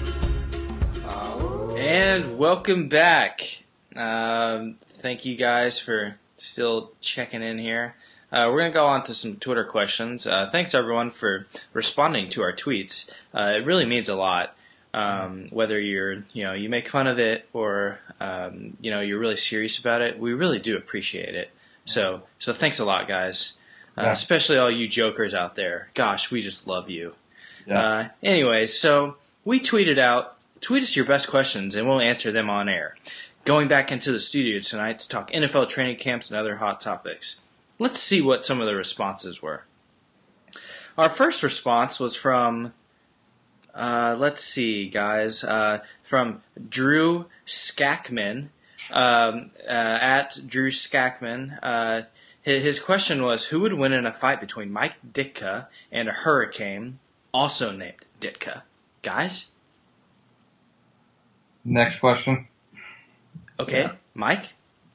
Oh. And welcome back. Thank you guys for still checking in here. We're going to go on to some Twitter questions. Thanks, everyone, for responding to our tweets. It really means a lot, whether you make fun of it or, you're really serious about it. We really do appreciate it. So thanks a lot, guys. Especially all you jokers out there. Gosh, we just love you. Yeah. Anyways, so we tweet us your best questions, and we'll answer them on air. Going back into the studio tonight to talk NFL training camps and other hot topics. Let's see what some of the responses were. Our first response was from, let's see, guys, from Drew Skakman, at Drew Skakman. His question was, who would win in a fight between Mike Ditka and a hurricane, also named Ditka? Guys? Next question. Okay, Mike?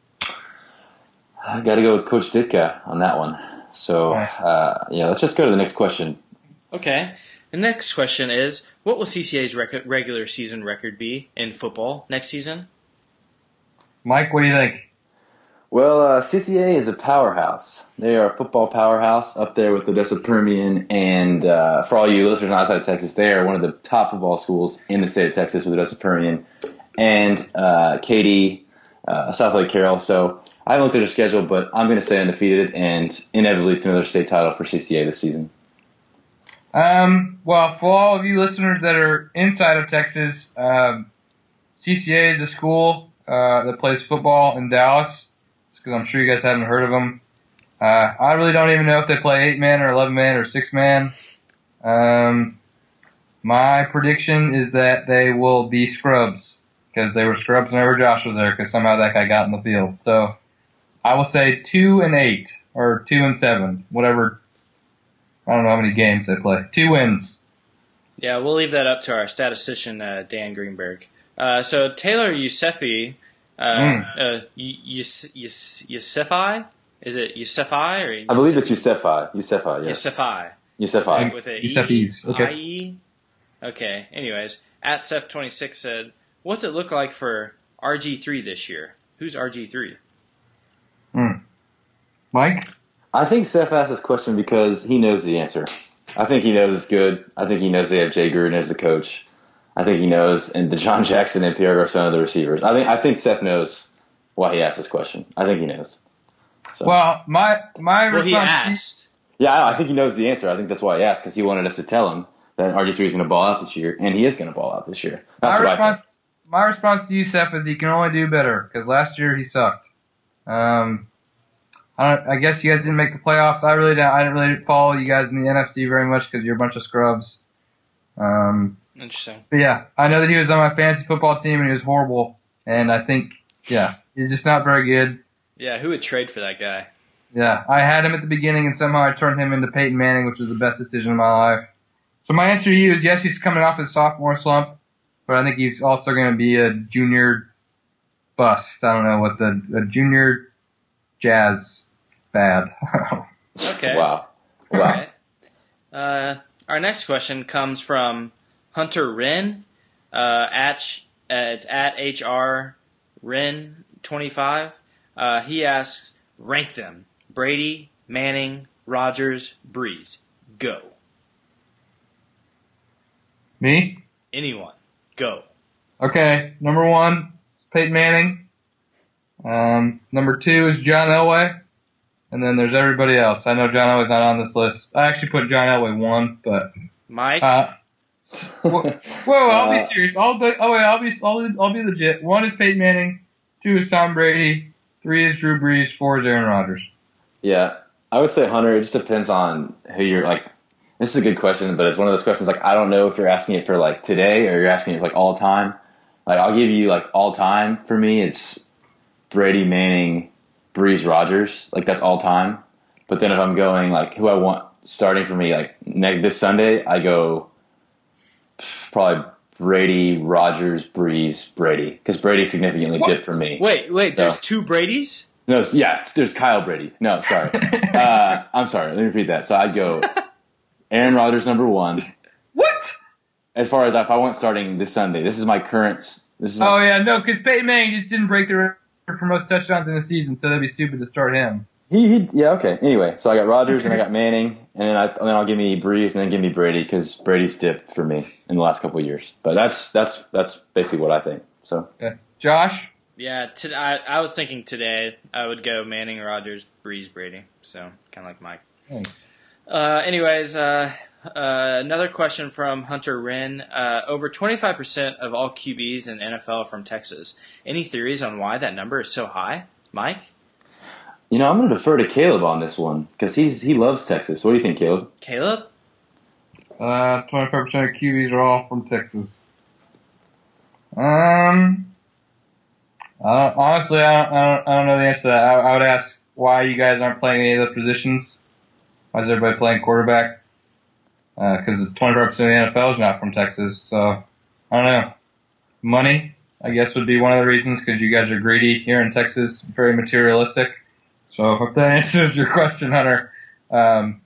I got to go with Coach Ditka on that one. So, Nice. let's just go to the next question. Okay. The next question is, what will CCA's regular season record be in football next season? Mike, what do you think? Well, CCA is a powerhouse. They are a football powerhouse up there with Odessa Permian. And for all you listeners outside of Texas, they are one of the top football schools in the state of Texas with Odessa Permian and Katy, South Lake Carroll. So I haven't looked at their schedule, but I'm going to say undefeated and inevitably another state title for CCA this season. Well, for all of you listeners that are inside of Texas, CCA is a school that plays football in Dallas, because I'm sure you guys haven't heard of them. I really don't even know if they play 8-man or 11-man or 6-man. My prediction is that they will be scrubs, because they were scrubs whenever Josh was there, because somehow that guy got in the field. So I will say 2-8 or 2-7, whatever. I don't know how many games they play. 2 wins. Yeah, we'll leave that up to our statistician, Dan Greenberg. So Taylor Yousefi, Yousefi? Is it Yousefi or I believe it's Yousefi. Yousefi, yes. Yousefi. Yousefi. With a Yousefi's, okay. I-E? Okay, anyways. At Seth26 said, what's it look like for RG3 this year? Who's RG3? Mike? I think Seth asked this question because he knows the answer. I think he knows it's good. I think he knows they have Jay Gruden as the coach. I think he knows, and DeJohn Jackson and Pierre Garçon are the receivers. I think Seth knows why he asked this question. I think he knows. So. Well, my Well, response. he asked. Yeah, I think he knows the answer. I think that's why he asked, because he wanted us to tell him that RG3 is going to ball out this year, and he is going to ball out this year. That's what I think. My response to you, Seth, is he can only do better, because last year he sucked. I guess you guys didn't make the playoffs. I didn't really follow you guys in the NFC very much because you're a bunch of scrubs. Interesting. But yeah, I know that he was on my fantasy football team and he was horrible. And I think, he's just not very good. Yeah, who would trade for that guy? Yeah, I had him at the beginning and somehow I turned him into Peyton Manning, which was the best decision of my life. So my answer to you is yes, he's coming off his sophomore slump, but I think he's also going to be a junior bust. I don't know what a junior jazz bad. Okay. Wow. All right. Our next question comes from Hunter Wren. It's at HR Wren 25. He asks, rank them: Brady, Manning, Rodgers, Breeze. Go. Me? Anyone. Go. Okay, number 1 is Peyton Manning. Number 2 is John Elway. And then there's everybody else. I know John Elway's not on this list. I actually put John Elway 1, but Mike? whoa, I'll be serious. I'll be legit. 1 is Peyton Manning, 2 is Tom Brady, 3 is Drew Brees, 4 is Aaron Rodgers. Yeah, I would say Hunter. It just depends on who you're like. This is a good question, but it's one of those questions like I don't know if you're asking it for like today or you're asking it for like all time. Like I'll give you like all time for me. It's Brady, Manning, Breeze, Rodgers. Like that's all time. But then if I'm going like who I want starting for me like this Sunday, I go probably Brady, Rodgers, Breeze, Brady, because Brady's significantly dipped for me. Wait, So- there's 2 Bradys? No, yeah, there's Kyle Brady. No, sorry. I'm sorry. Let me repeat that. So I'd go Aaron Rodgers number 1. What? As far as if I went starting this Sunday, this is my current. This is my, Oh yeah, no, because Peyton Manning just didn't break the record for most touchdowns in a season, so that'd be stupid to start him. yeah, okay. Anyway, so I got Rodgers and I got Manning, and then I'll give me Breeze and then give me Brady because Brady's dipped for me in the last couple of years. But that's basically what I think. So Okay. Josh? Yeah, I was thinking today I would go Manning, Rodgers, Breeze, Brady. So kind of like Mike. Anyways, another question from Hunter Wren. Over 25% of all QBs in NFL are from Texas. Any theories on why that number is so high? Mike? I'm going to defer to Caleb on this one because he loves Texas. What do you think, Caleb? Caleb? 25% of QBs are all from Texas. Honestly, I don't know the answer to that. I would ask why you guys aren't playing any of the positions. Why is everybody playing quarterback? Because 25% of the NFL is not from Texas. So, I don't know. Money, I guess, would be one of the reasons because you guys are greedy here in Texas, very materialistic. So, if that answers your question, Hunter, the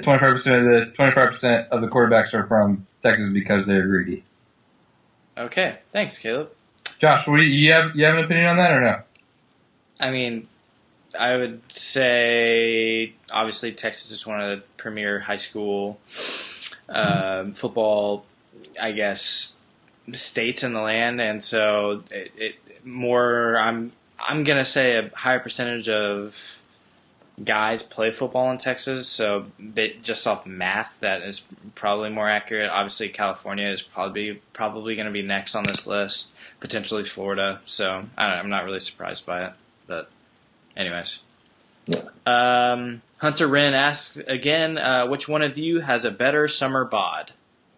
25% of the quarterbacks are from Texas because they're greedy. Okay, thanks, Caleb. Josh, you have an opinion on that or no? I mean, I would say obviously Texas is one of the premier high school football, I guess, states in the land, and so I'm gonna say a higher percentage of guys play football in Texas, so just off math, that is probably more accurate. Obviously, California is probably going to be next on this list, potentially Florida. So I'm not really surprised by it. But anyways, Yeah. Hunter Wren asks again, which one of you has a better summer bod?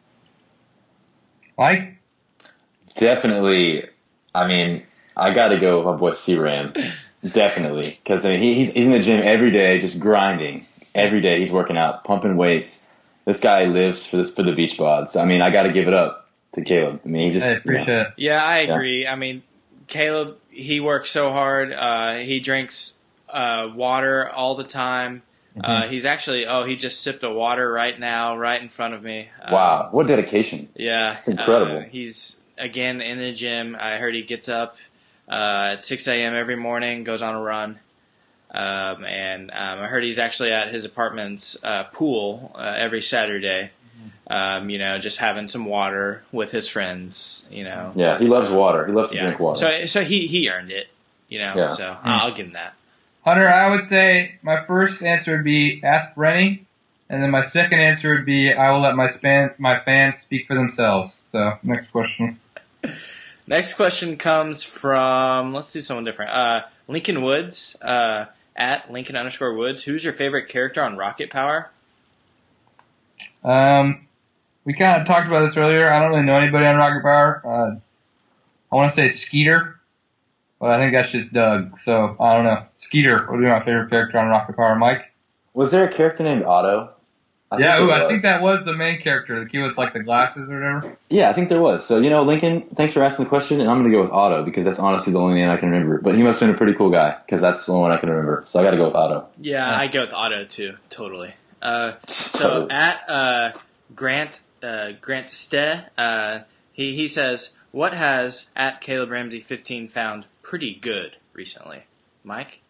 Mike? Definitely. I mean, I got to go with my boy C-Ram. Definitely. Because he's in the gym every day, just grinding. Every day he's working out, pumping weights. This guy lives for the beach bods. I mean, I got to give it up to Caleb. I mean, I appreciate it. Yeah, I agree. I mean, Caleb, he works so hard. He drinks water all the time. He's actually, he just sipped a water right now, right in front of me. Wow, what dedication. Yeah. It's incredible. He's, again, in the gym. I heard he gets up at 6 a.m. every morning, goes on a run. And I heard he's actually at his apartment's pool every Saturday, just having some water with his friends, Yeah, he loves water. He loves to drink water. So he earned it, so I'll give him that. Hunter, I would say my first answer would be ask Rennie, and then my second answer would be I will let my fans speak for themselves. So, next question. Next question comes from, let's do someone different. Lincoln Woods, at Lincoln_Woods. Who's your favorite character on Rocket Power? We kind of talked about this earlier. I don't really know anybody on Rocket Power. I want to say Skeeter, but I think that's just Doug. So, I don't know. Skeeter would be my favorite character on Rocket Power. Mike? Was there a character named Otto? I think that was the main character, the kid with like the glasses or whatever. Yeah, I think there was. So, Lincoln, thanks for asking the question, and I'm going to go with Otto because that's honestly the only name I can remember. But he must have been a pretty cool guy because that's the only one I can remember. So I got to go with Otto. Yeah, I go with Otto too, totally. So at Grant Ste, he says, what has at Caleb Ramsey 15 found pretty good recently? Mike?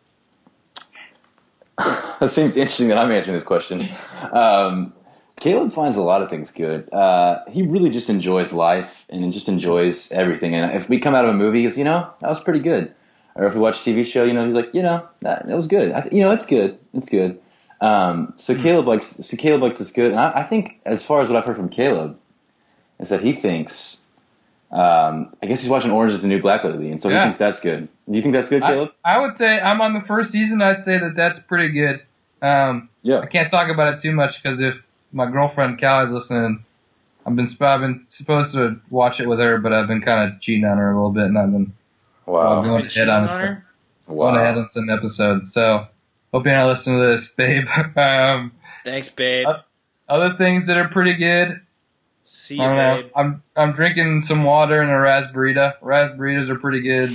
It seems interesting that I'm answering this question. Caleb finds a lot of things good. He really just enjoys life and just enjoys everything. And if we come out of a movie, he goes, that was pretty good. Or if we watch a TV show, he's like, that was good. It's good. It's good. So Caleb likes this good. And I think as far as what I've heard from Caleb is that he thinks, I guess he's watching Orange is the New Black lately. And so he thinks that's good. Do you think that's good, Caleb? I would say I'm on the first season. I'd say that's pretty good. I can't talk about it too much because if my girlfriend Cal is listening, I've been supposed to watch it with her, but I've been kind of cheating on her a little bit, and I've been going ahead on some episodes. So hope you're not listening to this, babe. Thanks, babe. Other things that are pretty good. See you, babe. I'm drinking some water and a Raspberita. Raspberitas are pretty good.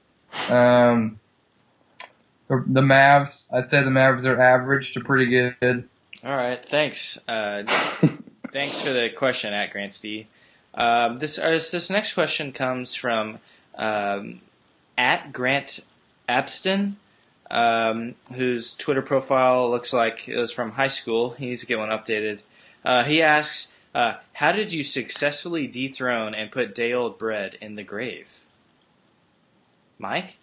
The Mavs, I'd say the Mavs are average to pretty good. All right, thanks. Thanks for the question, at Grant Stee. This next question comes from at Grant Abston, whose Twitter profile looks like it was from high school. He needs to get one updated. He asks, how did you successfully dethrone and put day-old bread in the grave? Mike?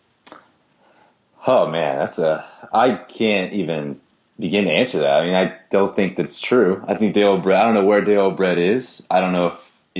Oh man, I can't even begin to answer that. I mean, I don't think that's true. I think Dale Brett, I don't know where Dale Brett is. I don't know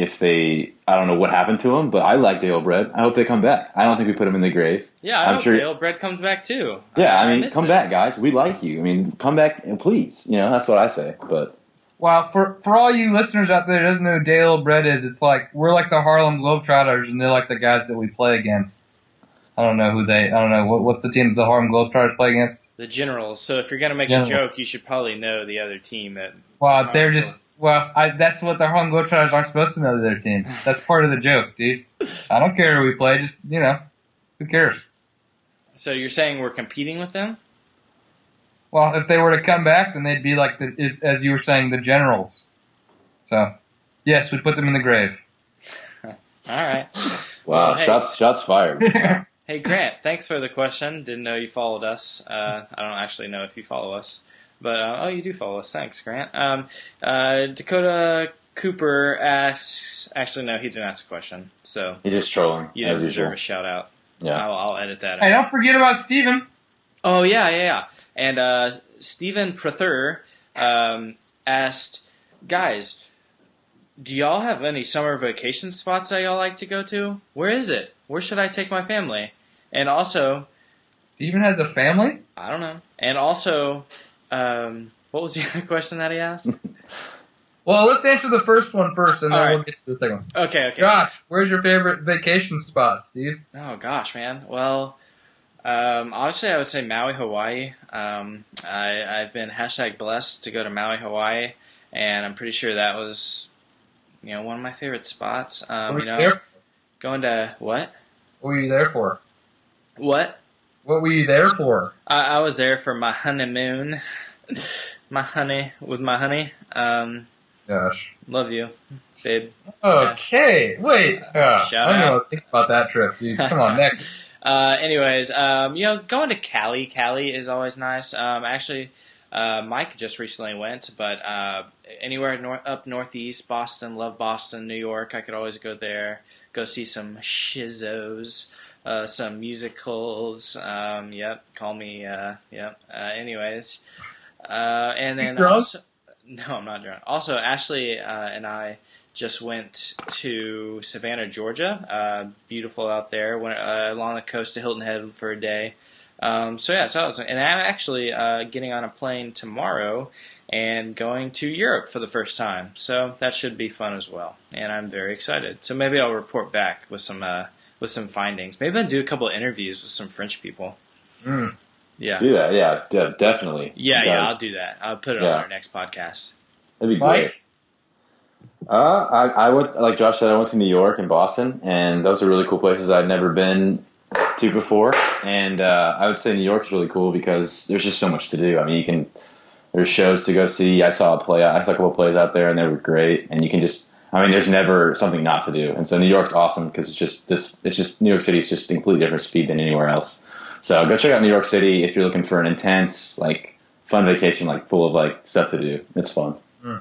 I don't know what happened to him, but I like Dale Brett. I hope they come back. I don't think we put him in the grave. Yeah, I hope Dale Brett comes back too. Yeah, I mean, come back, guys. We like you. I mean, come back and please. That's what I say. But well, for all you listeners out there who doesn't know who Dale Brett is, it's like we're like the Harlem Globetrotters, and they're like the guys that we play against. I don't know what's the team that the Harlem Globetrotters play against? The Generals. So if you're gonna make a joke, you should probably know the other team. Well, that's what the Harlem Globetrotters aren't supposed to know their team. That's part of the joke, dude. I don't care who we play. Just who cares? So you're saying we're competing with them? Well, if they were to come back, then they'd be like as you were saying, the Generals. So, yes, we'd put them in the grave. All right. Wow, well, shots fired. Hey, Grant, thanks for the question. Didn't know you followed us. I don't actually know if you follow us. But, you do follow us. Thanks, Grant. Dakota Cooper asks... Actually, no, he didn't ask a question. So he's just trolling. You don't deserve a shout-out. Yeah. I'll edit that. Hey, don't forget about Steven. Oh, yeah. And Stephen Prather asked, guys, do y'all have any summer vacation spots that y'all like to go to? Where is it? Where should I take my family? And also... Steven has a family? I don't know. And also, what was the other question that he asked? Well, let's answer the first one first, and then we'll get to the second one. Okay. Josh, where's your favorite vacation spot, Steve? Oh, gosh, man. Well, obviously I would say Maui, Hawaii. I've been #blessed to go to Maui, Hawaii, and I'm pretty sure that was, one of my favorite spots. Going to what? What were you there for? What? What were you there for? I was there for my honeymoon. My honey. Gosh. Love you, babe. Okay. Wait. Shout I don't out. know. Think about that trip, dude. Come on, next. Anyways, going to Cali. Cali is always nice. Actually, Mike just recently went, but anywhere up northeast, Boston, love Boston, New York, I could always go there, go see some shizzos, some musicals. Call me. Anyways, and then also, no, I'm not drunk. Also, Ashley and I just went to Savannah, Georgia. Beautiful out there. Went along the coast to Hilton Head for a day. I'm actually getting on a plane tomorrow and going to Europe for the first time. So that should be fun as well, and I'm very excited. So maybe I'll report back with some findings. Maybe I'll do a couple of interviews with some French people. Yeah. Do that, yeah, definitely. Yeah, I'll do that. I'll put it on our next podcast. That'd be great. I went, like Josh said, I went to New York and Boston, and those are really cool places I'd never been to before. And I would say New York is really cool because there's just so much to do. I mean, there's shows to go see. I saw a couple of plays out there, and they were great. And you can there's never something not to do. And so New York's awesome because New York City is just a completely different speed than anywhere else. So go check out New York City if you're looking for an intense, fun vacation, full of stuff to do. It's fun.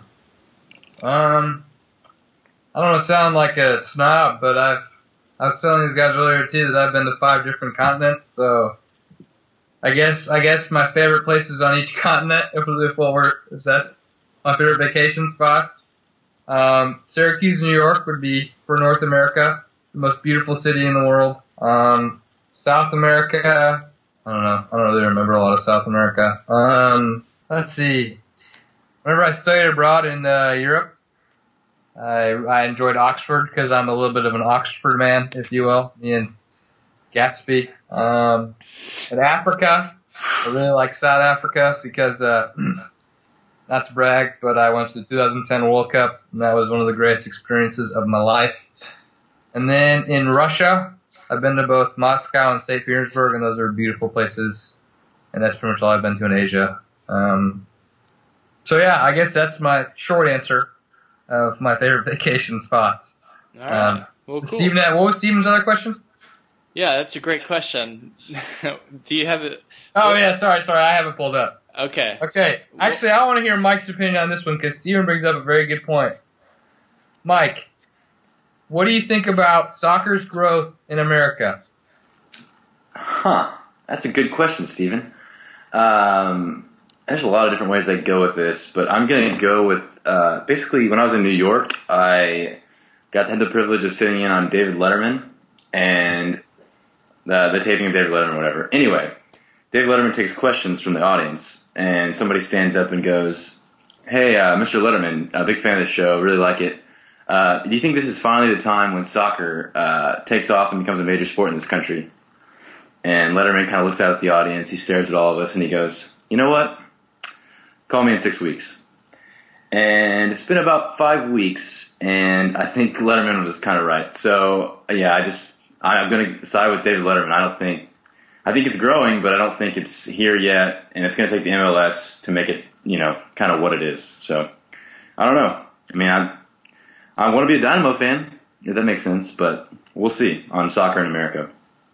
I don't want to sound like a snob, but I was telling these guys earlier too that I've been to 5 different continents. So I guess my favorite places on each continent, if that's my favorite vacation spots. Syracuse, New York would be for North America, the most beautiful city in the world. South America, I don't know. I don't really remember a lot of South America. Let's see. Whenever I studied abroad in Europe, I enjoyed Oxford because I'm a little bit of an Oxford man, if you will. Me and Gatsby. In Africa, I really like South Africa because, not to brag, but I went to the 2010 World Cup, and that was one of the greatest experiences of my life. And then in Russia, I've been to both Moscow and St. Petersburg, and those are beautiful places. And that's pretty much all I've been to in Asia. So yeah, I guess that's my short answer of my favorite vacation spots. All right. Well, cool. Steven, what was Steven's other question? Yeah, that's a great question. Do you have it? Oh yeah, sorry, I have it pulled up. Okay. Actually, I want to hear Mike's opinion on this one because Steven brings up a very good point. Mike, what do you think about soccer's growth in America? That's a good question, Steven. There's a lot of different ways I go with this, but I'm going to go with basically when I was in New York, I got to have the privilege of sitting in on David Letterman and the taping of David Letterman or whatever. Anyway, David Letterman takes questions from the audience, and somebody stands up and goes, "Hey, Mr. Letterman, a big fan of the show, really like it. Do you think this is finally the time when soccer takes off and becomes a major sport in this country?" And Letterman kind of looks out at the audience, he stares at all of us, and he goes, "You know what? Call me in 6 weeks." And it's been about 5 weeks, and I think Letterman was kind of right. So, yeah, I'm going to side with David Letterman. I think it's growing, but I don't think it's here yet, and it's going to take the MLS to make it, kind of what it is. So, I don't know. I mean, I want to be a Dynamo fan, if that makes sense, but we'll see on soccer in America.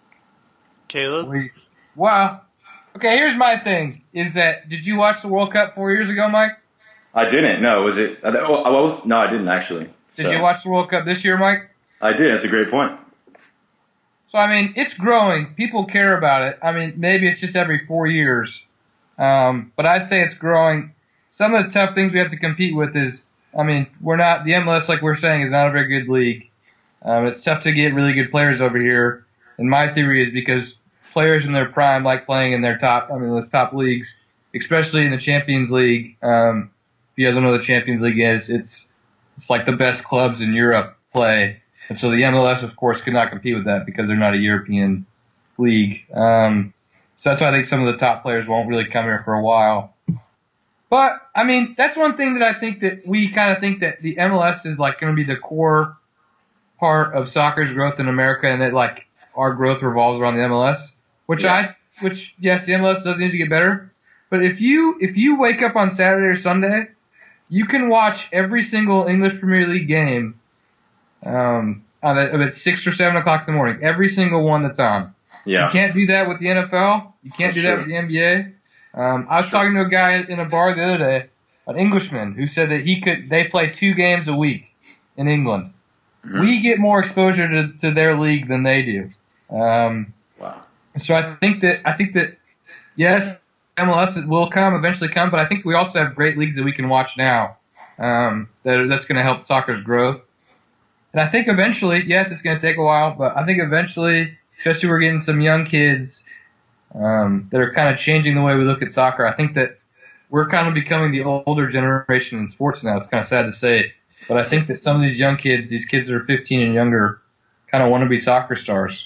Caleb? Wow. Okay, here's my thing. Did you watch the World Cup 4 years ago, Mike? I didn't. No, was it? No, I didn't actually. Did you watch the World Cup this year, Mike? I did. That's a great point. So, I mean, it's growing. People care about it. I mean, maybe it's just every 4 years. But I'd say it's growing. Some of the tough things we have to compete with is, the MLS, like we're saying, is not a very good league. It's tough to get really good players over here. And my theory is because players in their prime like playing in the top leagues, especially in the Champions League. If you guys don't know what the Champions League is, it's like the best clubs in Europe play. And so the MLS, of course, could not compete with that because they're not a European league. So that's why I think some of the top players won't really come here for a while. But, that's one thing that I think that we kind of think that the MLS is like going to be the core part of soccer's growth in America, and that like our growth revolves around the MLS, yes, the MLS does need to get better. But if you wake up on Saturday or Sunday, you can watch every single English Premier League game at 6 or 7 o'clock in the morning. Every single one that's on. Yeah. You can't do that with the NFL. You can't do that with the NBA. I was talking to a guy in a bar the other day, an Englishman, who said that they play 2 games a week in England. Mm-hmm. We get more exposure to their league than they do. Wow. So I think that yes, MLS will eventually come, but I think we also have great leagues that we can watch now. That's going to help soccer's growth. And I think eventually, yes, it's going to take a while, but I think eventually, especially we're getting some young kids that are kind of changing the way we look at soccer. I think that we're kind of becoming the older generation in sports now. It's kind of sad to say, but I think that some of these young kids, these kids that are 15 and younger, kind of want to be soccer stars.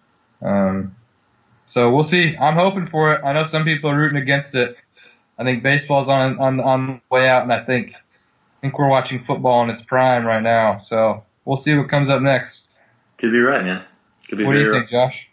So we'll see. I'm hoping for it. I know some people are rooting against it. I think baseball's on the way out, and I think we're watching football in its prime right now. So we'll see what comes up next. Could be right, man. What do you think, Josh?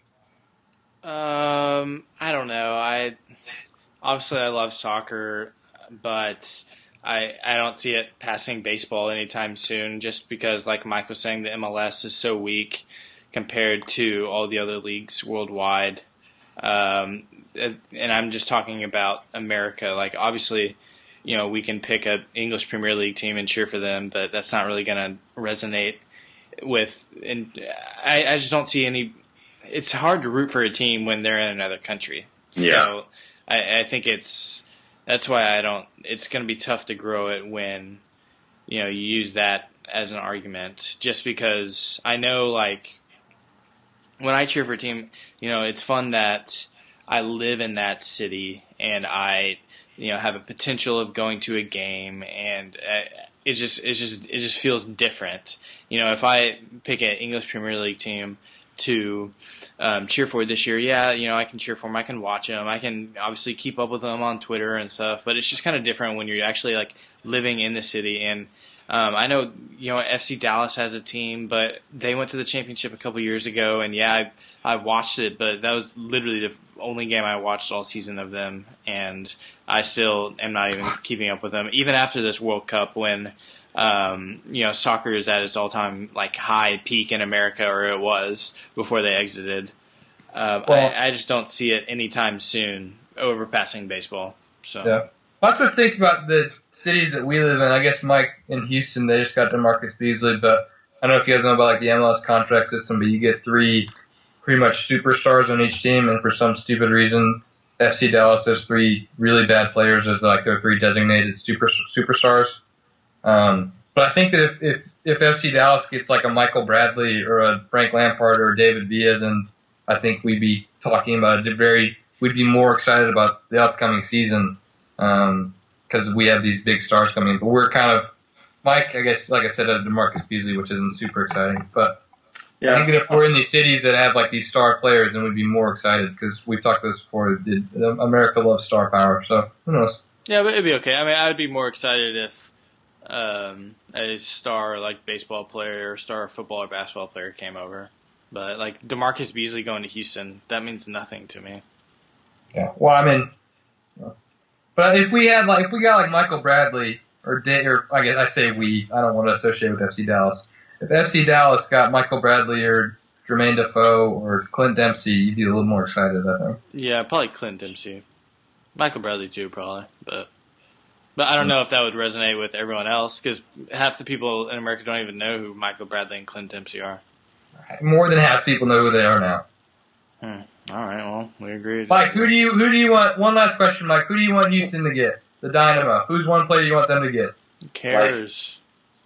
I don't know. Obviously I love soccer, but I don't see it passing baseball anytime soon. Just because, like Mike was saying, the MLS is so weak compared to all the other leagues worldwide. And I'm just talking about America. Like, obviously, we can pick an English Premier League team and cheer for them, but that's not really going to resonate with. And I just don't see any. It's hard to root for a team when they're in another country. Yeah. So I think that's why it's going to be tough to grow it when, you use that as an argument. Just because I know, like, when I cheer for a team, it's fun that I live in that city and I, have a potential of going to a game, and it just feels different. If I pick an English Premier League team to cheer for this year, I can cheer for them. I can watch them. I can obviously keep up with them on Twitter and stuff. But it's just kind of different when you're actually like living in the city. And I know FC Dallas has a team, but they went to the championship a couple years ago. And I watched it, but that was literally the only game I watched all season of them. And I still am not even keeping up with them, even after this World Cup when. Soccer is at its all-time like high peak in America, or it was before they exited. I just don't see it anytime soon overpassing baseball. So yeah, that's what stinks about the cities that we live in. I guess Mike in Houston, they just got DeMarcus Beasley, but I don't know if you guys know about like the MLS contract system, but you get 3 pretty much superstars on each team, and for some stupid reason, FC Dallas has 3 really bad players as like their 3 designated superstars. But I think that if FC Dallas gets like a Michael Bradley or a Frank Lampard or a David Villa, then I think we'd be talking about we'd be more excited about the upcoming season, because we have these big stars coming in. But we're kind of, Mike, I guess, like I said, DeMarcus Beasley, which isn't super exciting. But yeah, I think that if we're in these cities that have like these star players, then we'd be more excited, because we've talked about this before. America loves star power, so who knows? Yeah, but it'd be okay. I mean, I'd be more excited if a star like baseball player or star football or basketball player came over. But like DeMarcus Beasley going to Houston, that means nothing to me. Yeah, well, I mean, but if we got like Michael Bradley or I guess I say I don't want to associate with FC Dallas. If FC Dallas got Michael Bradley or Jermaine Defoe or Clint Dempsey, you'd be a little more excited, I think. Yeah, probably Clint Dempsey. Michael Bradley too, probably, but I don't know if that would resonate with everyone else, because half the people in America don't even know who Michael Bradley and Clint Dempsey are. More than half people know who they are now. All right, well, we agreed. Mike, who do you want? One last question, Mike. Who do you want Houston to get? The Dynamo. Who's one player you want them to get? Who cares?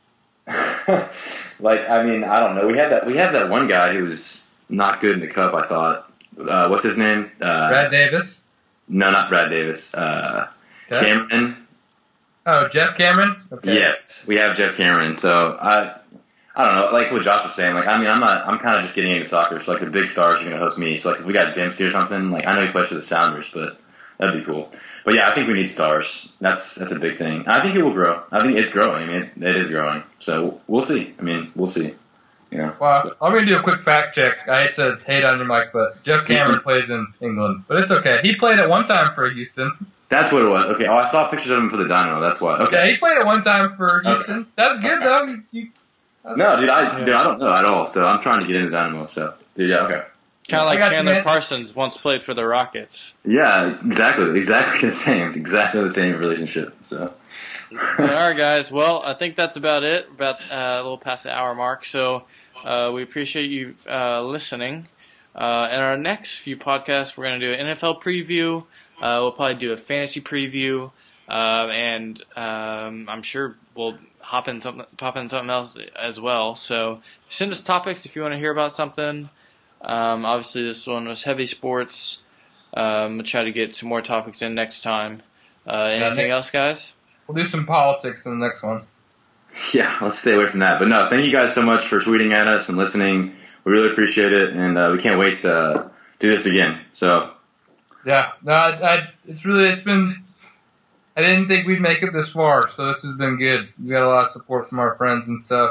I mean, I don't know. We have that one guy who was not good in the cup, I thought. What's his name? Brad Davis? No, not Brad Davis. Cameron. Oh, Jeff Cameron? Okay. Yes, we have Jeff Cameron. So I don't know, like what Josh was saying, like, I mean, I'm kind of just getting into soccer, so like the big stars are going to hook me. So like if we got Dempsey or something, like I know he plays for the Sounders, but that'd be cool. But yeah, I think we need stars. That's a big thing. I think it will grow. I think it's growing. I mean, it is growing. So we'll see. I mean, we'll see. You know. Well, I'm going to do a quick fact check. I hate to hate on your mic, but Jeff Cameron plays in England. But it's okay. He played at one time for Houston. That's what it was. Okay. Oh, I saw pictures of him for the Dynamo. That's why. Okay. Yeah, he played at one time for Houston. Okay. That's good, though. No, dude, I don't know at all. So I'm trying to get into Dynamo. So, dude, yeah, okay. Kind of like Chandler Parsons once played for the Rockets. Yeah, exactly the same relationship. So, all right, guys. Well, I think that's about it. About a little past the hour mark. So, we appreciate you listening. In our next few podcasts, we're going to do an NFL preview. We'll probably do a fantasy preview, and I'm sure we'll pop in something else as well. So, send us topics if you want to hear about something. Obviously, this one was heavy sports. We'll try to get some more topics in next time. Anything else, guys? We'll do some politics in the next one. Yeah, let's stay away from that. But no, thank you guys so much for tweeting at us and listening. We really appreciate it, and we can't wait to do this again. So, yeah, no, it's been. I didn't think we'd make it this far, so this has been good. We got a lot of support from our friends and stuff.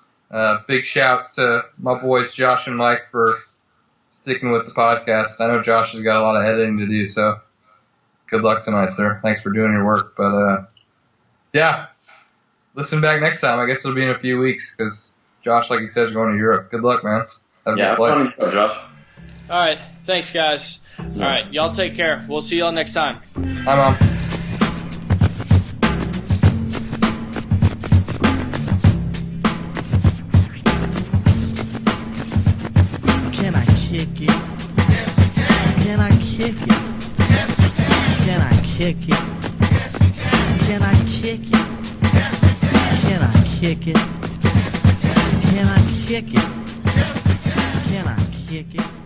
Big shouts to my boys Josh and Mike for sticking with the podcast. I know Josh has got a lot of editing to do, so good luck tonight, sir. Thanks for doing your work. But yeah, listen back next time. I guess it'll be in a few weeks because Josh, like he said, is going to Europe. Good luck, man. Have a good play. Josh. All right, thanks, guys. All right, y'all take care. We'll see y'all next time. Bye, Mom. Kick it? Yes, you can. Can I kick it? Yes, you can. Can I kick it? Yes, you can. Can I kick it? Yes, you can. Can I kick it? Yes, you can. Can I kick it? Yes, you can. Can I kick it?